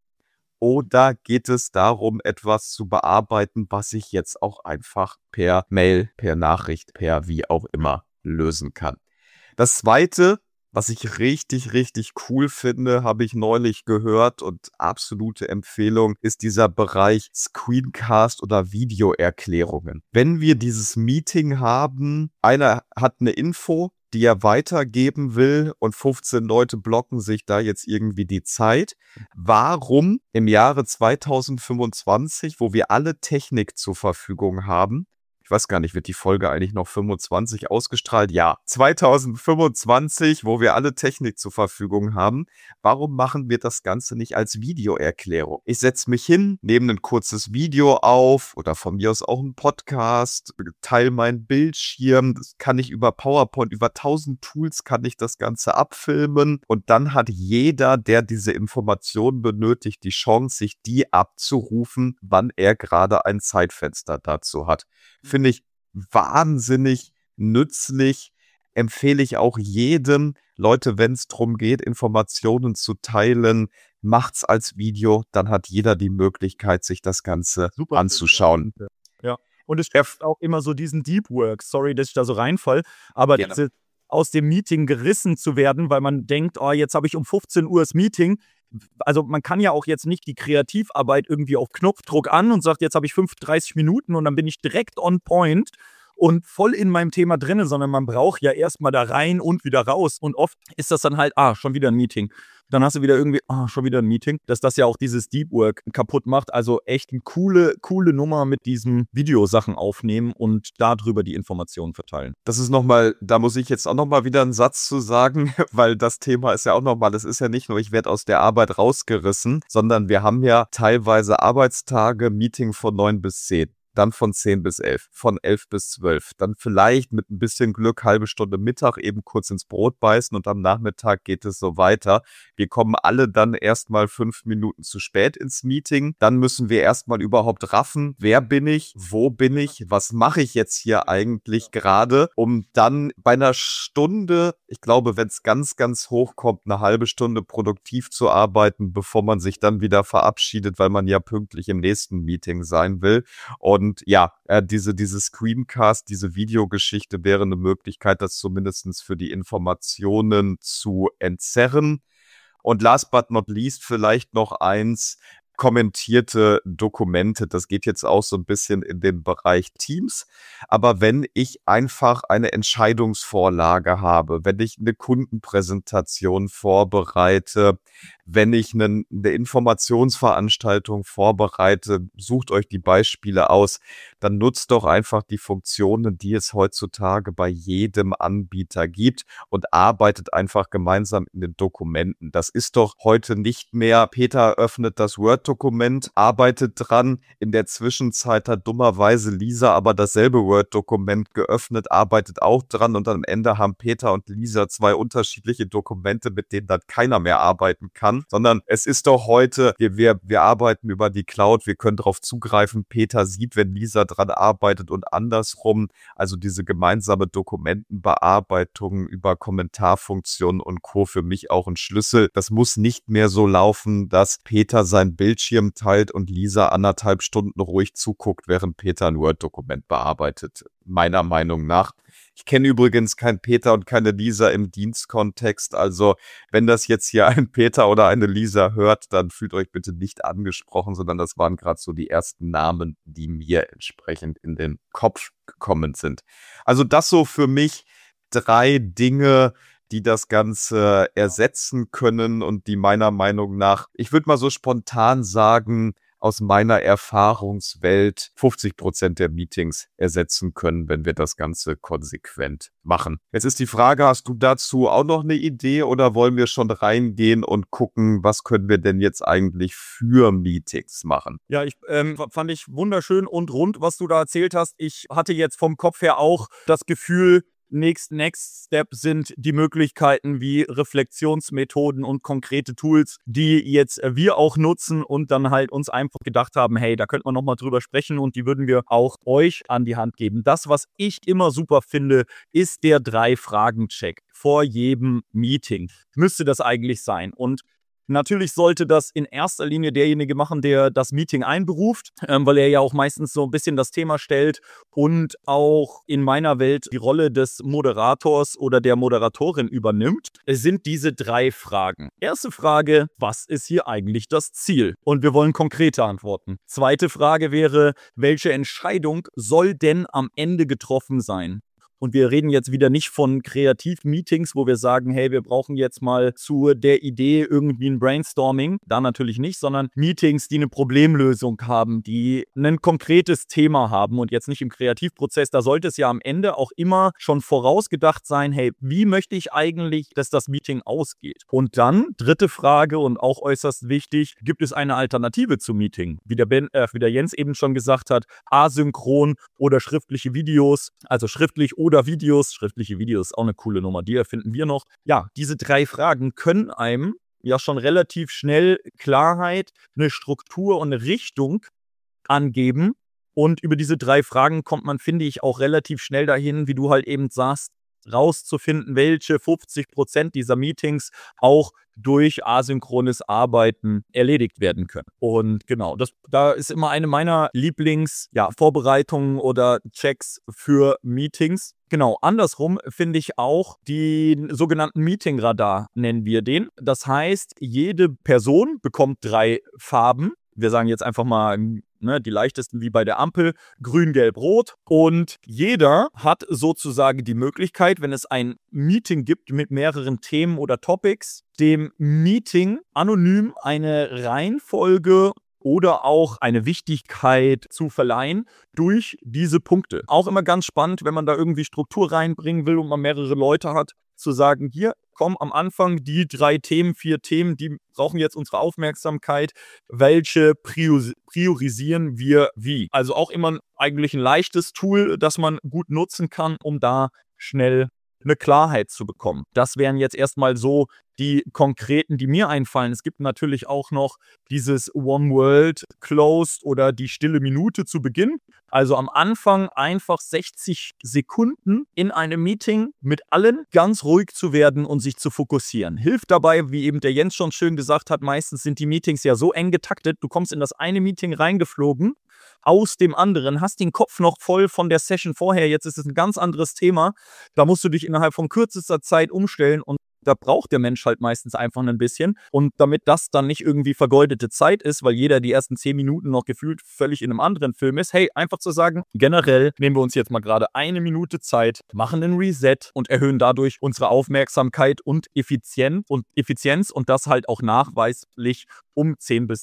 Oder geht es darum, etwas zu bearbeiten, was ich jetzt auch einfach per Mail, per Nachricht, per wie auch immer lösen kann? Das Zweite, Was ich richtig, richtig cool finde, habe ich neulich gehört und absolute Empfehlung, ist dieser Bereich Screencast oder Videoerklärungen. Wenn wir dieses Meeting haben, einer hat eine Info, die er weitergeben will und 15 Leute blocken sich da jetzt irgendwie die Zeit. Warum im Jahre 2025, wo wir alle Technik zur Verfügung haben, ich weiß gar nicht, wird die Folge eigentlich noch 25 ausgestrahlt? Ja, 2025, wo wir alle Technik zur Verfügung haben. Warum machen wir das Ganze nicht als Videoerklärung? Ich setze mich hin, nehme ein kurzes Video auf oder von mir aus auch einen Podcast, teile meinen Bildschirm. Das kann ich über PowerPoint, über 1000 Tools kann ich das Ganze abfilmen. Und dann hat jeder, der diese Informationen benötigt, die Chance, sich die abzurufen, wann er gerade ein Zeitfenster dazu hat. Finde ich wahnsinnig nützlich, empfehle ich auch jedem. Leute, wenn es darum geht, Informationen zu teilen, macht's als Video, dann hat jeder die Möglichkeit, sich das Ganze Super anzuschauen. Ja. Und es schafft auch immer so diesen Deep Work. Sorry, dass ich da so reinfall, aber diese aus dem Meeting gerissen zu werden, weil man denkt, oh, jetzt habe ich um 15 Uhr das Meeting. Also man kann ja auch jetzt nicht die Kreativarbeit irgendwie auf Knopfdruck an und sagt, jetzt habe ich 35 Minuten und dann bin ich direkt on point und voll in meinem Thema drin, sondern man braucht ja erstmal da rein und wieder raus. Und oft ist das dann halt, schon wieder ein Meeting. Dann hast du wieder irgendwie, schon wieder ein Meeting, dass das ja auch dieses Deep Work kaputt macht. Also echt eine coole Nummer mit diesen Videosachen aufnehmen und darüber die Informationen verteilen. Das ist nochmal, da muss ich jetzt auch nochmal wieder einen Satz zu sagen, weil das Thema ist ja auch nochmal, das ist ja nicht nur, ich werde aus der Arbeit rausgerissen, sondern wir haben ja teilweise Arbeitstage, Meeting von 9 bis 10. Dann von 10 bis 11, von 11 bis 12. Dann vielleicht mit ein bisschen Glück halbe Stunde Mittag eben kurz ins Brot beißen und am Nachmittag geht es so weiter. Wir kommen alle dann erstmal 5 Minuten zu spät ins Meeting. Dann müssen wir erstmal überhaupt raffen, wer bin ich, wo bin ich, was mache ich jetzt hier eigentlich gerade, um dann bei einer Stunde, ich glaube, wenn es ganz, ganz hoch kommt, eine halbe Stunde produktiv zu arbeiten, bevor man sich dann wieder verabschiedet, weil man ja pünktlich im nächsten Meeting sein will. Und ja, diese Screencast, diese Videogeschichte wäre eine Möglichkeit, das zumindest für die Informationen zu entzerren. Und last but not least vielleicht noch eins, kommentierte Dokumente. Das geht jetzt auch so ein bisschen in den Bereich Teams. Aber wenn ich einfach eine Entscheidungsvorlage habe, wenn ich eine Kundenpräsentation vorbereite, wenn ich eine Informationsveranstaltung vorbereite, sucht euch die Beispiele aus, dann nutzt doch einfach die Funktionen, die es heutzutage bei jedem Anbieter gibt und arbeitet einfach gemeinsam in den Dokumenten. Das ist doch heute nicht mehr, Peter öffnet das Word-Dokument, arbeitet dran, in der Zwischenzeit hat dummerweise Lisa aber dasselbe Word-Dokument geöffnet, arbeitet auch dran und am Ende haben Peter und Lisa zwei unterschiedliche Dokumente, mit denen dann keiner mehr arbeiten kann, sondern es ist doch heute, wir arbeiten über die Cloud, wir können darauf zugreifen, Peter sieht, wenn Lisa dran arbeitet und andersrum, also diese gemeinsame Dokumentenbearbeitung über Kommentarfunktionen und Co. für mich auch ein Schlüssel. Das muss nicht mehr so laufen, dass Peter sein Bildschirm teilt und Lisa 1,5 Stunden ruhig zuguckt, während Peter ein Word-Dokument bearbeitet, meiner Meinung nach. Ich kenne übrigens keinen Peter und keine Lisa im Dienstkontext, also wenn das jetzt hier ein Peter oder eine Lisa hört, dann fühlt euch bitte nicht angesprochen, sondern das waren gerade so die ersten Namen, die mir entsprechend in den Kopf gekommen sind. Also das so für mich 3 Dinge, die das Ganze ersetzen können und die meiner Meinung nach, ich würde mal so spontan sagen, aus meiner Erfahrungswelt 50% der Meetings ersetzen können, wenn wir das Ganze konsequent machen. Jetzt ist die Frage, hast du dazu auch noch eine Idee oder wollen wir schon reingehen und gucken, was können wir denn jetzt eigentlich für Meetings machen? Ja, fand ich wunderschön und rund, was du da erzählt hast. Ich hatte jetzt vom Kopf her auch das Gefühl, Next Step sind die Möglichkeiten wie Reflexionsmethoden und konkrete Tools, die jetzt wir auch nutzen und dann halt uns einfach gedacht haben, hey, da könnte man nochmal drüber sprechen und die würden wir auch euch an die Hand geben. Das, was ich immer super finde, ist der 3-Fragen-Check vor jedem Meeting. Müsste das eigentlich sein. Und Natürlich sollte das in erster Linie derjenige machen, der das Meeting einberuft, weil er ja auch meistens so ein bisschen das Thema stellt und auch in meiner Welt die Rolle des Moderators oder der Moderatorin übernimmt. Es sind diese 3 Fragen. Erste Frage, was ist hier eigentlich das Ziel? Und wir wollen konkrete Antworten. Zweite Frage wäre, welche Entscheidung soll denn am Ende getroffen sein? Und wir reden jetzt wieder nicht von Kreativ-Meetings, wo wir sagen, hey, wir brauchen jetzt mal zu der Idee irgendwie ein Brainstorming. Da natürlich nicht, sondern Meetings, die eine Problemlösung haben, die ein konkretes Thema haben und jetzt nicht im Kreativprozess. Da sollte es ja am Ende auch immer schon vorausgedacht sein, hey, wie möchte ich eigentlich, dass das Meeting ausgeht? Und dann, dritte Frage und auch äußerst wichtig, gibt es eine Alternative zum Meeting? Wie der Jens eben schon gesagt hat, asynchron oder schriftliche Videos, also schriftlich oder Videos. Schriftliche Videos, auch eine coole Nummer, die erfinden wir noch. Ja, diese 3 Fragen können einem ja schon relativ schnell Klarheit, eine Struktur und eine Richtung angeben. Und über diese 3 Fragen kommt man, finde ich, auch relativ schnell dahin, wie du halt eben sagst, rauszufinden, welche 50% dieser Meetings auch durch asynchrones Arbeiten erledigt werden können. Und genau, da ist immer eine meiner Vorbereitungen oder Checks für Meetings. Genau, andersrum finde ich auch den sogenannten Meeting-Radar, nennen wir den. Das heißt, jede Person bekommt 3 Farben. Wir sagen jetzt einfach mal, die leichtesten wie bei der Ampel, grün, gelb, rot. Und jeder hat sozusagen die Möglichkeit, wenn es ein Meeting gibt mit mehreren Themen oder Topics, dem Meeting anonym eine Reihenfolge oder auch eine Wichtigkeit zu verleihen durch diese Punkte. Auch immer ganz spannend, wenn man da irgendwie Struktur reinbringen will und man mehrere Leute hat, zu sagen, hier, komm, am Anfang die 3 Themen, 4 Themen, die brauchen jetzt unsere Aufmerksamkeit. Welche priorisieren wir wie? Also auch immer eigentlich ein leichtes Tool, das man gut nutzen kann, um da schnell eine Klarheit zu bekommen. Das wären jetzt erstmal so die konkreten, die mir einfallen. Es gibt natürlich auch noch dieses One World Closed oder die stille Minute zu Beginn. Also am Anfang einfach 60 Sekunden in einem Meeting mit allen ganz ruhig zu werden und sich zu fokussieren. Hilft dabei, wie eben der Jens schon schön gesagt hat, meistens sind die Meetings ja so eng getaktet, du kommst in das eine Meeting reingeflogen, aus dem anderen, hast den Kopf noch voll von der Session vorher, jetzt ist es ein ganz anderes Thema, da musst du dich innerhalb von kürzester Zeit umstellen und da braucht der Mensch halt meistens einfach ein bisschen. Und damit das dann nicht irgendwie vergeudete Zeit ist, weil jeder die ersten 10 Minuten noch gefühlt völlig in einem anderen Film ist, hey, einfach zu sagen, generell nehmen wir uns jetzt mal gerade 1 Minute Zeit, machen einen Reset und erhöhen dadurch unsere Aufmerksamkeit und Effizienz und das halt auch nachweislich um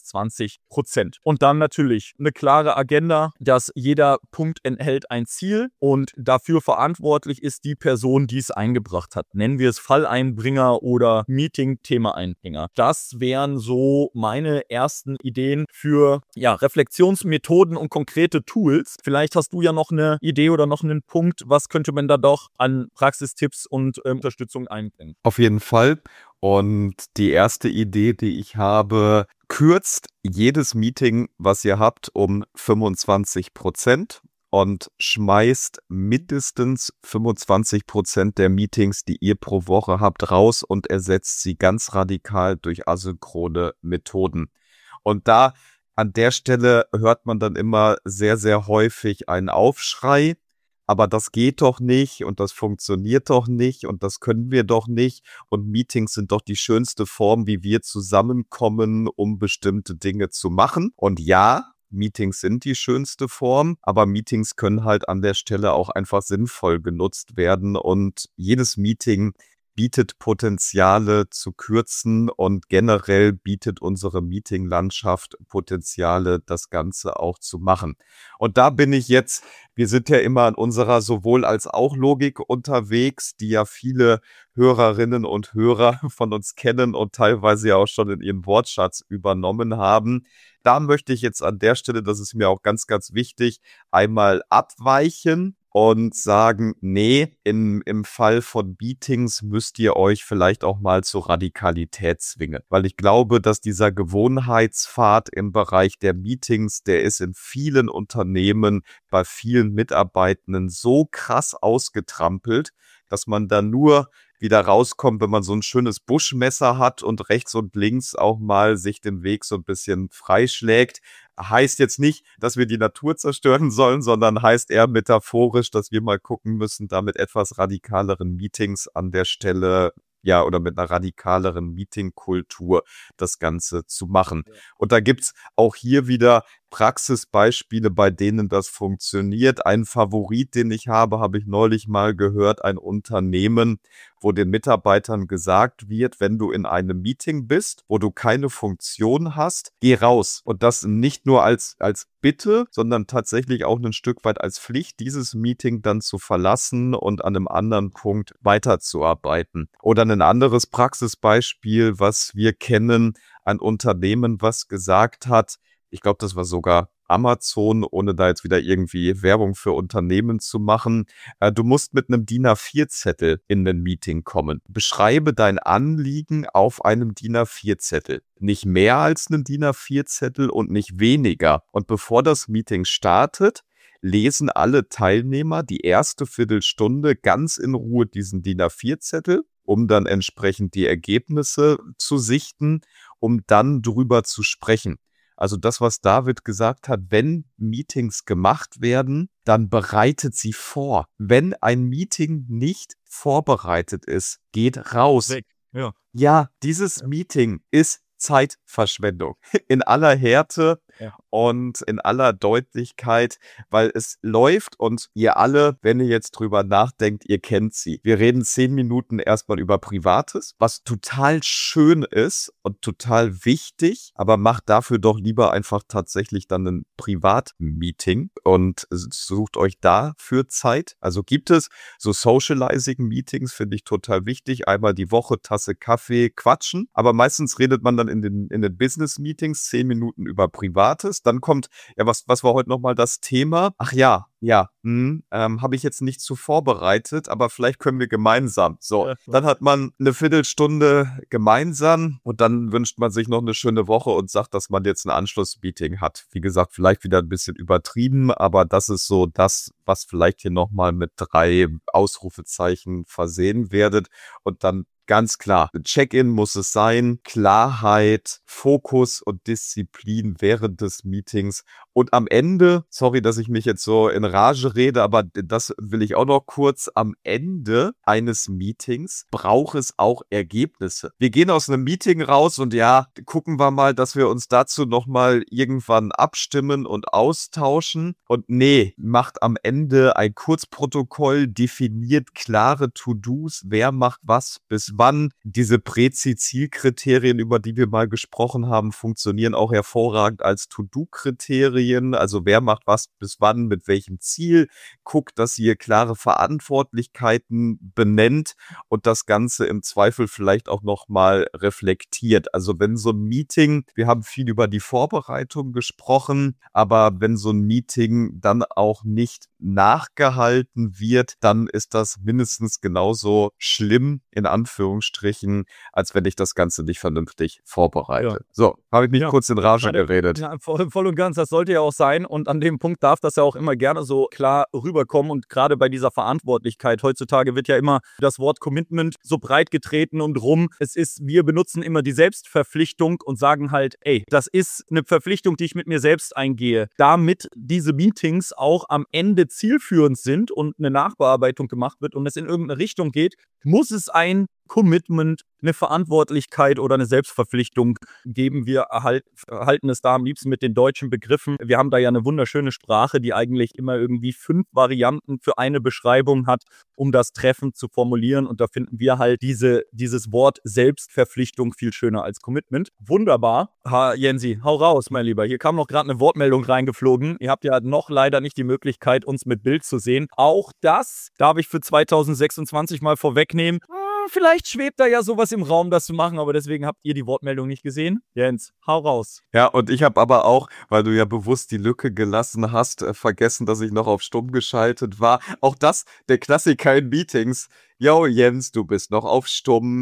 10-20%. Und dann natürlich eine klare Agenda, dass jeder Punkt enthält ein Ziel und dafür verantwortlich ist die Person, die es eingebracht hat. Nennen wir es Falleinbringer oder Meeting-Thema-Einbringer. Das wären so meine ersten Ideen für Reflexionsmethoden und konkrete Tools. Vielleicht hast du ja noch eine Idee oder noch einen Punkt, was könnte man da doch an Praxistipps und Unterstützung einbringen? Auf jeden Fall. Und die erste Idee, die ich habe, kürzt jedes Meeting, was ihr habt, um 25% und schmeißt mindestens 25% der Meetings, die ihr pro Woche habt, raus und ersetzt sie ganz radikal durch asynchrone Methoden. Und da an der Stelle hört man dann immer sehr, sehr häufig einen Aufschrei. Aber das geht doch nicht und das funktioniert doch nicht und das können wir doch nicht. Und Meetings sind doch die schönste Form, wie wir zusammenkommen, um bestimmte Dinge zu machen. Und ja, Meetings sind die schönste Form, aber Meetings können halt an der Stelle auch einfach sinnvoll genutzt werden. Und jedes Meeting bietet Potenziale zu kürzen und generell bietet unsere Meeting-Landschaft Potenziale, das Ganze auch zu machen. Und da bin ich jetzt, wir sind ja immer in unserer sowohl als auch Logik unterwegs, die ja viele Hörerinnen und Hörer von uns kennen und teilweise ja auch schon in ihren Wortschatz übernommen haben. Da möchte ich jetzt an der Stelle, das ist mir auch ganz, ganz wichtig, einmal abweichen und sagen, nee, im Fall von Meetings müsst ihr euch vielleicht auch mal zur Radikalität zwingen. Weil ich glaube, dass dieser Gewohnheitspfad im Bereich der Meetings, der ist in vielen Unternehmen, bei vielen Mitarbeitenden so krass ausgetrampelt, dass man da nur wieder rauskommt, wenn man so ein schönes Buschmesser hat und rechts und links auch mal sich den Weg so ein bisschen freischlägt. Heißt jetzt nicht, dass wir die Natur zerstören sollen, sondern heißt eher metaphorisch, dass wir mal gucken müssen, da mit etwas radikaleren Meetings an der Stelle, ja, oder mit einer radikaleren Meetingkultur das Ganze zu machen. Ja. Und da gibt's auch hier wieder Praxisbeispiele, bei denen das funktioniert. Ein Favorit, den ich habe ich neulich mal gehört, ein Unternehmen, wo den Mitarbeitern gesagt wird, wenn du in einem Meeting bist, wo du keine Funktion hast, geh raus. Und das nicht nur als Bitte, sondern tatsächlich auch ein Stück weit als Pflicht, dieses Meeting dann zu verlassen und an einem anderen Punkt weiterzuarbeiten. Oder ein anderes Praxisbeispiel, was wir kennen, ein Unternehmen, was gesagt hat, ich glaube, das war sogar Amazon, ohne da jetzt wieder irgendwie Werbung für Unternehmen zu machen. Du musst mit einem DIN A4-Zettel in ein Meeting kommen. Beschreibe dein Anliegen auf einem DIN A4-Zettel. Nicht mehr als einen DIN A4-Zettel und nicht weniger. Und bevor das Meeting startet, lesen alle Teilnehmer die erste Viertelstunde ganz in Ruhe diesen DIN A4-Zettel, um dann entsprechend die Ergebnisse zu sichten, um dann drüber zu sprechen. Also das, was David gesagt hat, wenn Meetings gemacht werden, dann bereitet sie vor. Wenn ein Meeting nicht vorbereitet ist, geht raus. Weg. Ja. Ja, dieses Meeting ist Zeitverschwendung in aller Härte und in aller Deutlichkeit, weil es läuft und ihr alle, wenn ihr jetzt drüber nachdenkt, ihr kennt sie. Wir reden 10 Minuten erstmal über Privates, was total schön ist und total wichtig, aber macht dafür doch lieber einfach tatsächlich dann ein Privatmeeting und sucht euch dafür Zeit. Also gibt es so Socializing-Meetings, finde ich total wichtig. Einmal die Woche Tasse Kaffee, quatschen, aber meistens redet man dann in den Business-Meetings 10 Minuten über Privates. Dann kommt, ja, was war heute nochmal das Thema? Ach ja, habe ich jetzt nicht so vorbereitet, aber vielleicht können wir gemeinsam. So, dann hat man eine Viertelstunde gemeinsam und dann wünscht man sich noch eine schöne Woche und sagt, dass man jetzt ein Anschlussmeeting hat. Wie gesagt, vielleicht wieder ein bisschen übertrieben, aber das ist so das, was vielleicht hier nochmal mit 3 Ausrufezeichen versehen werdet und dann ganz klar, Check-in muss es sein, Klarheit, Fokus und Disziplin während des Meetings. Und am Ende, sorry, dass ich mich jetzt so in Rage rede, aber das will ich auch noch kurz, am Ende eines Meetings braucht es auch Ergebnisse. Wir gehen aus einem Meeting raus und ja, gucken wir mal, dass wir uns dazu nochmal irgendwann abstimmen und austauschen. Und nee, macht am Ende ein Kurzprotokoll, definiert klare To-Dos, wer macht was bis wann. Diese Präzi-Zielkriterien, über die wir mal gesprochen haben, funktionieren auch hervorragend als To-Do-Kriterien. Also wer macht was bis wann, mit welchem Ziel. Guckt, dass ihr klare Verantwortlichkeiten benennt und das Ganze im Zweifel vielleicht auch nochmal reflektiert. Also wenn so ein Meeting, wir haben viel über die Vorbereitung gesprochen, aber wenn so ein Meeting dann auch nicht nachgehalten wird, dann ist das mindestens genauso schlimm, in Anführungsstrichen, als wenn ich das Ganze nicht vernünftig vorbereite. Ja. So, habe ich mich kurz in Rage geredet. Ja, voll und ganz, das sollte ja auch sein und an dem Punkt darf das ja auch immer gerne so klar rüberkommen und gerade bei dieser Verantwortlichkeit, heutzutage wird ja immer das Wort Commitment so breit getreten und rum. Wir benutzen immer die Selbstverpflichtung und sagen halt, ey, das ist eine Verpflichtung, die ich mit mir selbst eingehe, damit diese Meetings auch am Ende zielführend sind und eine Nachbearbeitung gemacht wird und es in irgendeine Richtung geht, muss es ein Commitment, eine Verantwortlichkeit oder eine Selbstverpflichtung geben. Wir erhalten es da am liebsten mit den deutschen Begriffen. Wir haben da ja eine wunderschöne Sprache, die eigentlich immer irgendwie 5 Varianten für eine Beschreibung hat, um das treffend zu formulieren. Und da finden wir halt dieses Wort Selbstverpflichtung viel schöner als Commitment. Wunderbar. Jensi, hau raus, mein Lieber. Hier kam noch gerade eine Wortmeldung reingeflogen. Ihr habt ja noch leider nicht die Möglichkeit, uns mit Bild zu sehen. Auch das darf ich für 2026 mal vorwegnehmen. Vielleicht schwebt da ja sowas im Raum, das zu machen, aber deswegen habt ihr die Wortmeldung nicht gesehen. Jens, hau raus. Ja, und ich habe aber auch, weil du ja bewusst die Lücke gelassen hast, vergessen, dass ich noch auf Stumm geschaltet war. Auch das, der Klassiker in Meetings. Yo, Jens, du bist noch auf Stumm.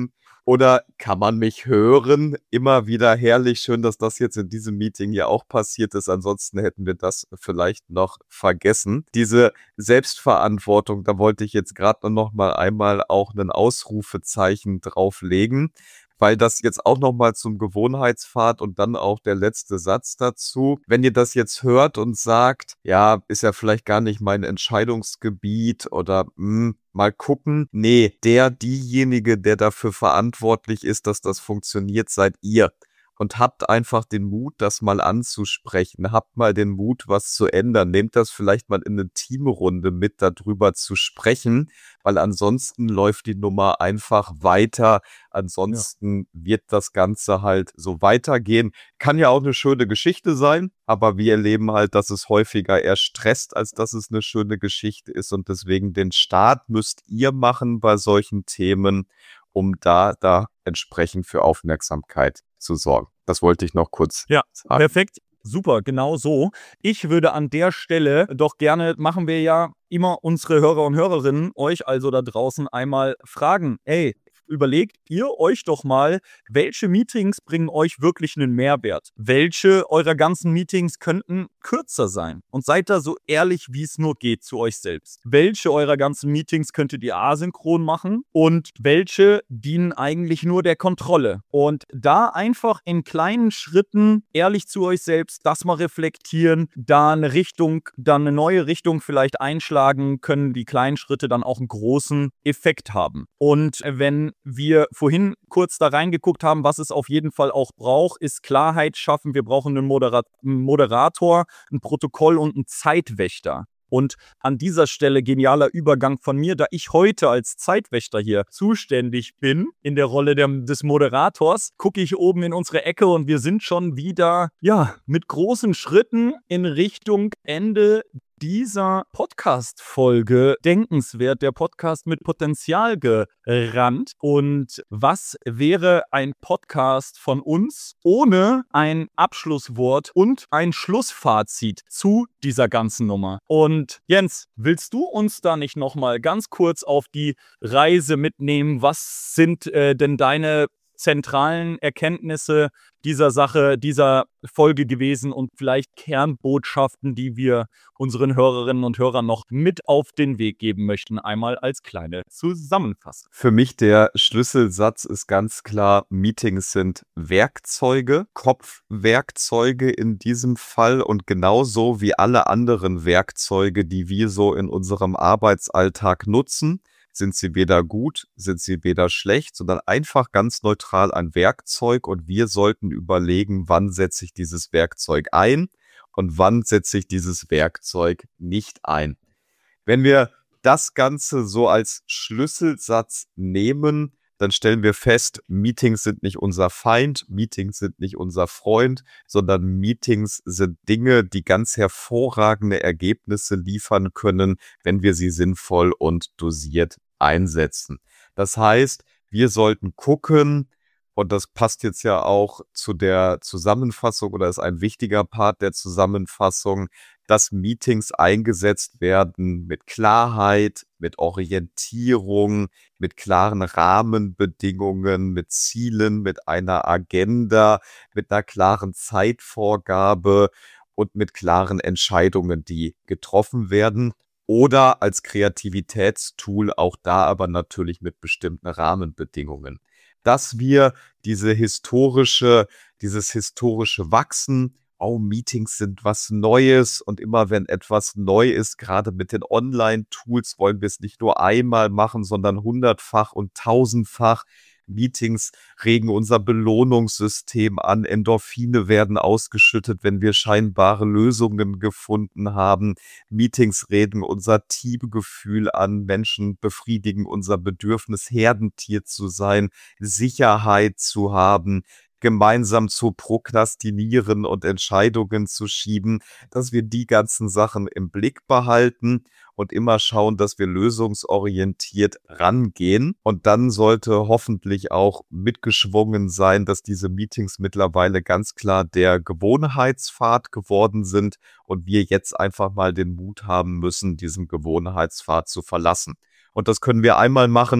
Oder kann man mich hören? Immer wieder herrlich. Schön, dass das jetzt in diesem Meeting ja auch passiert ist. Ansonsten hätten wir das vielleicht noch vergessen. Diese Selbstverantwortung, da wollte ich jetzt gerade noch mal einmal auch ein Ausrufezeichen drauflegen, weil das jetzt auch noch mal zum Gewohnheitspfad und dann auch der letzte Satz dazu. Wenn ihr das jetzt hört und sagt, ja, ist ja vielleicht gar nicht mein Entscheidungsgebiet oder mal gucken. Nee, diejenige, der dafür verantwortlich ist, dass das funktioniert, seid ihr. Und habt einfach den Mut, das mal anzusprechen. Habt mal den Mut, was zu ändern. Nehmt das vielleicht mal in eine Teamrunde mit, darüber zu sprechen, weil ansonsten läuft die Nummer einfach weiter. Ansonsten wird das Ganze halt so weitergehen. Kann ja auch eine schöne Geschichte sein, aber wir erleben halt, dass es häufiger eher stresst, als dass es eine schöne Geschichte ist. Und deswegen den Start müsst ihr machen bei solchen Themen, um da entsprechend für Aufmerksamkeit zu sorgen. Das wollte ich noch kurz Ja, sagen. perfekt. Super, genau so. Ich würde an der Stelle doch gerne, machen wir ja immer unsere Hörer und Hörerinnen, euch also da draußen einmal fragen, ey, überlegt ihr euch doch mal, welche Meetings bringen euch wirklich einen Mehrwert? Welche eurer ganzen Meetings könnten kürzer sein? Und seid da so ehrlich, wie es nur geht zu euch selbst. Welche eurer ganzen Meetings könntet ihr asynchron machen? Und welche dienen eigentlich nur der Kontrolle? Und da einfach in kleinen Schritten ehrlich zu euch selbst, das mal reflektieren, da eine Richtung, dann eine neue Richtung vielleicht einschlagen, können die kleinen Schritte dann auch einen großen Effekt haben. Und wenn wir vorhin kurz da reingeguckt haben, was es auf jeden Fall auch braucht, ist Klarheit schaffen. Wir brauchen einen Moderator, ein Protokoll und einen Zeitwächter. Und an dieser Stelle genialer Übergang von mir, da ich heute als Zeitwächter hier zuständig bin, in der Rolle des Moderators, gucke ich oben in unsere Ecke und wir sind schon wieder, mit großen Schritten in Richtung Ende dieser Podcast-Folge denkenswert, der Podcast mit Potenzial gerannt. Und was wäre ein Podcast von uns ohne ein Abschlusswort und ein Schlussfazit zu dieser ganzen Nummer? Und Jens, willst du uns da nicht nochmal ganz kurz auf die Reise mitnehmen? Was sind denn deine zentralen Erkenntnisse dieser Sache, dieser Folge gewesen und vielleicht Kernbotschaften, die wir unseren Hörerinnen und Hörern noch mit auf den Weg geben möchten, einmal als kleine Zusammenfassung. Für mich der Schlüsselsatz ist ganz klar, Meetings sind Werkzeuge, Kopfwerkzeuge in diesem Fall und genauso wie alle anderen Werkzeuge, die wir so in unserem Arbeitsalltag nutzen, sind sie weder gut, sind sie weder schlecht, sondern einfach ganz neutral ein Werkzeug und wir sollten überlegen, wann setze ich dieses Werkzeug ein und wann setze ich dieses Werkzeug nicht ein. Wenn wir das Ganze so als Schlüsselsatz nehmen, dann stellen wir fest, Meetings sind nicht unser Feind, Meetings sind nicht unser Freund, sondern Meetings sind Dinge, die ganz hervorragende Ergebnisse liefern können, wenn wir sie sinnvoll und dosiert einsetzen. Das heißt, wir sollten gucken, und das passt jetzt ja auch zu der Zusammenfassung oder ist ein wichtiger Part der Zusammenfassung, dass Meetings eingesetzt werden mit Klarheit, mit Orientierung, mit klaren Rahmenbedingungen, mit Zielen, mit einer Agenda, mit einer klaren Zeitvorgabe und mit klaren Entscheidungen, die getroffen werden. Oder als Kreativitätstool, auch da aber natürlich mit bestimmten Rahmenbedingungen. Dass wir dieses historische Wachsen, Meetings sind was Neues und immer wenn etwas neu ist, gerade mit den Online-Tools, wollen wir es nicht nur einmal machen, sondern 100-fach und 1000-fach. Meetings regen unser Belohnungssystem an, Endorphine werden ausgeschüttet, wenn wir scheinbare Lösungen gefunden haben. Meetings regen unser Teamgefühl an, Menschen befriedigen unser Bedürfnis, Herdentier zu sein, Sicherheit zu haben, gemeinsam zu prokrastinieren und Entscheidungen zu schieben, dass wir die ganzen Sachen im Blick behalten und immer schauen, dass wir lösungsorientiert rangehen. Und dann sollte hoffentlich auch mitgeschwungen sein, dass diese Meetings mittlerweile ganz klar der Gewohnheitspfad geworden sind und wir jetzt einfach mal den Mut haben müssen, diesen Gewohnheitspfad zu verlassen. Und das können wir einmal machen,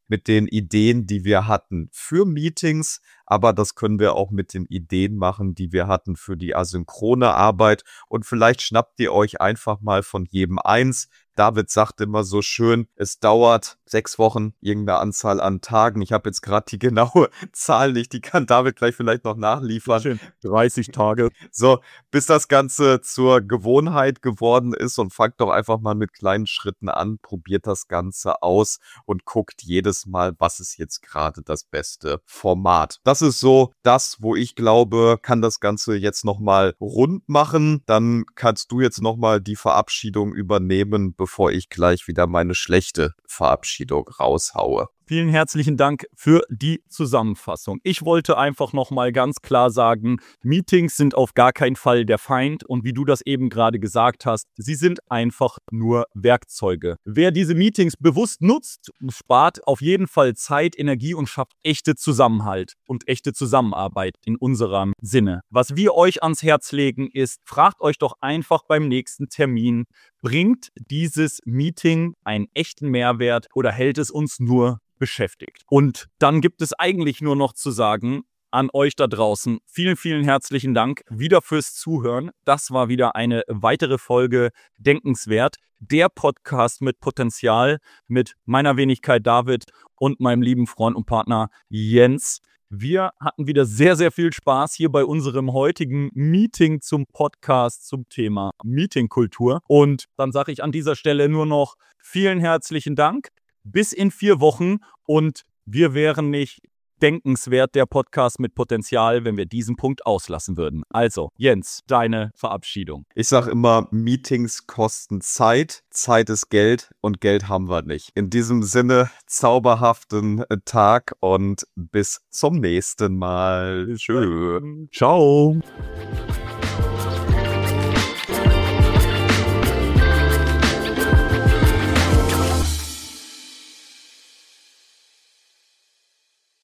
mit den Ideen, die wir hatten für Meetings, aber das können wir auch mit den Ideen machen, die wir hatten für die asynchrone Arbeit. Und vielleicht schnappt ihr euch einfach mal von jedem eins. David sagt immer so schön, es dauert 6 Wochen, irgendeine Anzahl an Tagen. Ich habe jetzt gerade die genaue Zahl nicht, die kann David gleich vielleicht noch nachliefern. Schön. 30 Tage. So, bis das Ganze zur Gewohnheit geworden ist, und fangt doch einfach mal mit kleinen Schritten an, probiert das Ganze aus und guckt jedes Mal, was ist jetzt gerade das beste Format. Das ist so das, wo ich glaube, kann das Ganze jetzt nochmal rund machen. Dann kannst du jetzt nochmal die Verabschiedung übernehmen, bevor ich gleich wieder meine schlechte Verabschiedung raushaue. Vielen herzlichen Dank für die Zusammenfassung. Ich wollte einfach nochmal ganz klar sagen, Meetings sind auf gar keinen Fall der Feind und wie du das eben gerade gesagt hast, sie sind einfach nur Werkzeuge. Wer diese Meetings bewusst nutzt, spart auf jeden Fall Zeit, Energie und schafft echte Zusammenhalt und echte Zusammenarbeit in unserem Sinne. Was wir euch ans Herz legen ist, fragt euch doch einfach beim nächsten Termin, bringt dieses Meeting einen echten Mehrwert oder hält es uns nur beschäftigt? Und dann gibt es eigentlich nur noch zu sagen an euch da draußen, vielen, vielen herzlichen Dank wieder fürs Zuhören. Das war wieder eine weitere Folge Denkenswert, der Podcast mit Potenzial mit meiner Wenigkeit David und meinem lieben Freund und Partner Jens. Wir hatten wieder sehr, sehr viel Spaß hier bei unserem heutigen Meeting zum Podcast zum Thema Meetingkultur. Und dann sage ich an dieser Stelle nur noch vielen herzlichen Dank. Bis in 4 Wochen und wir wären nicht denkenswert, der Podcast mit Potenzial, wenn wir diesen Punkt auslassen würden. Also, Jens, deine Verabschiedung. Ich sage immer, Meetings kosten Zeit, Zeit ist Geld und Geld haben wir nicht. In diesem Sinne, zauberhaften Tag und bis zum nächsten Mal. Tschö. Ciao.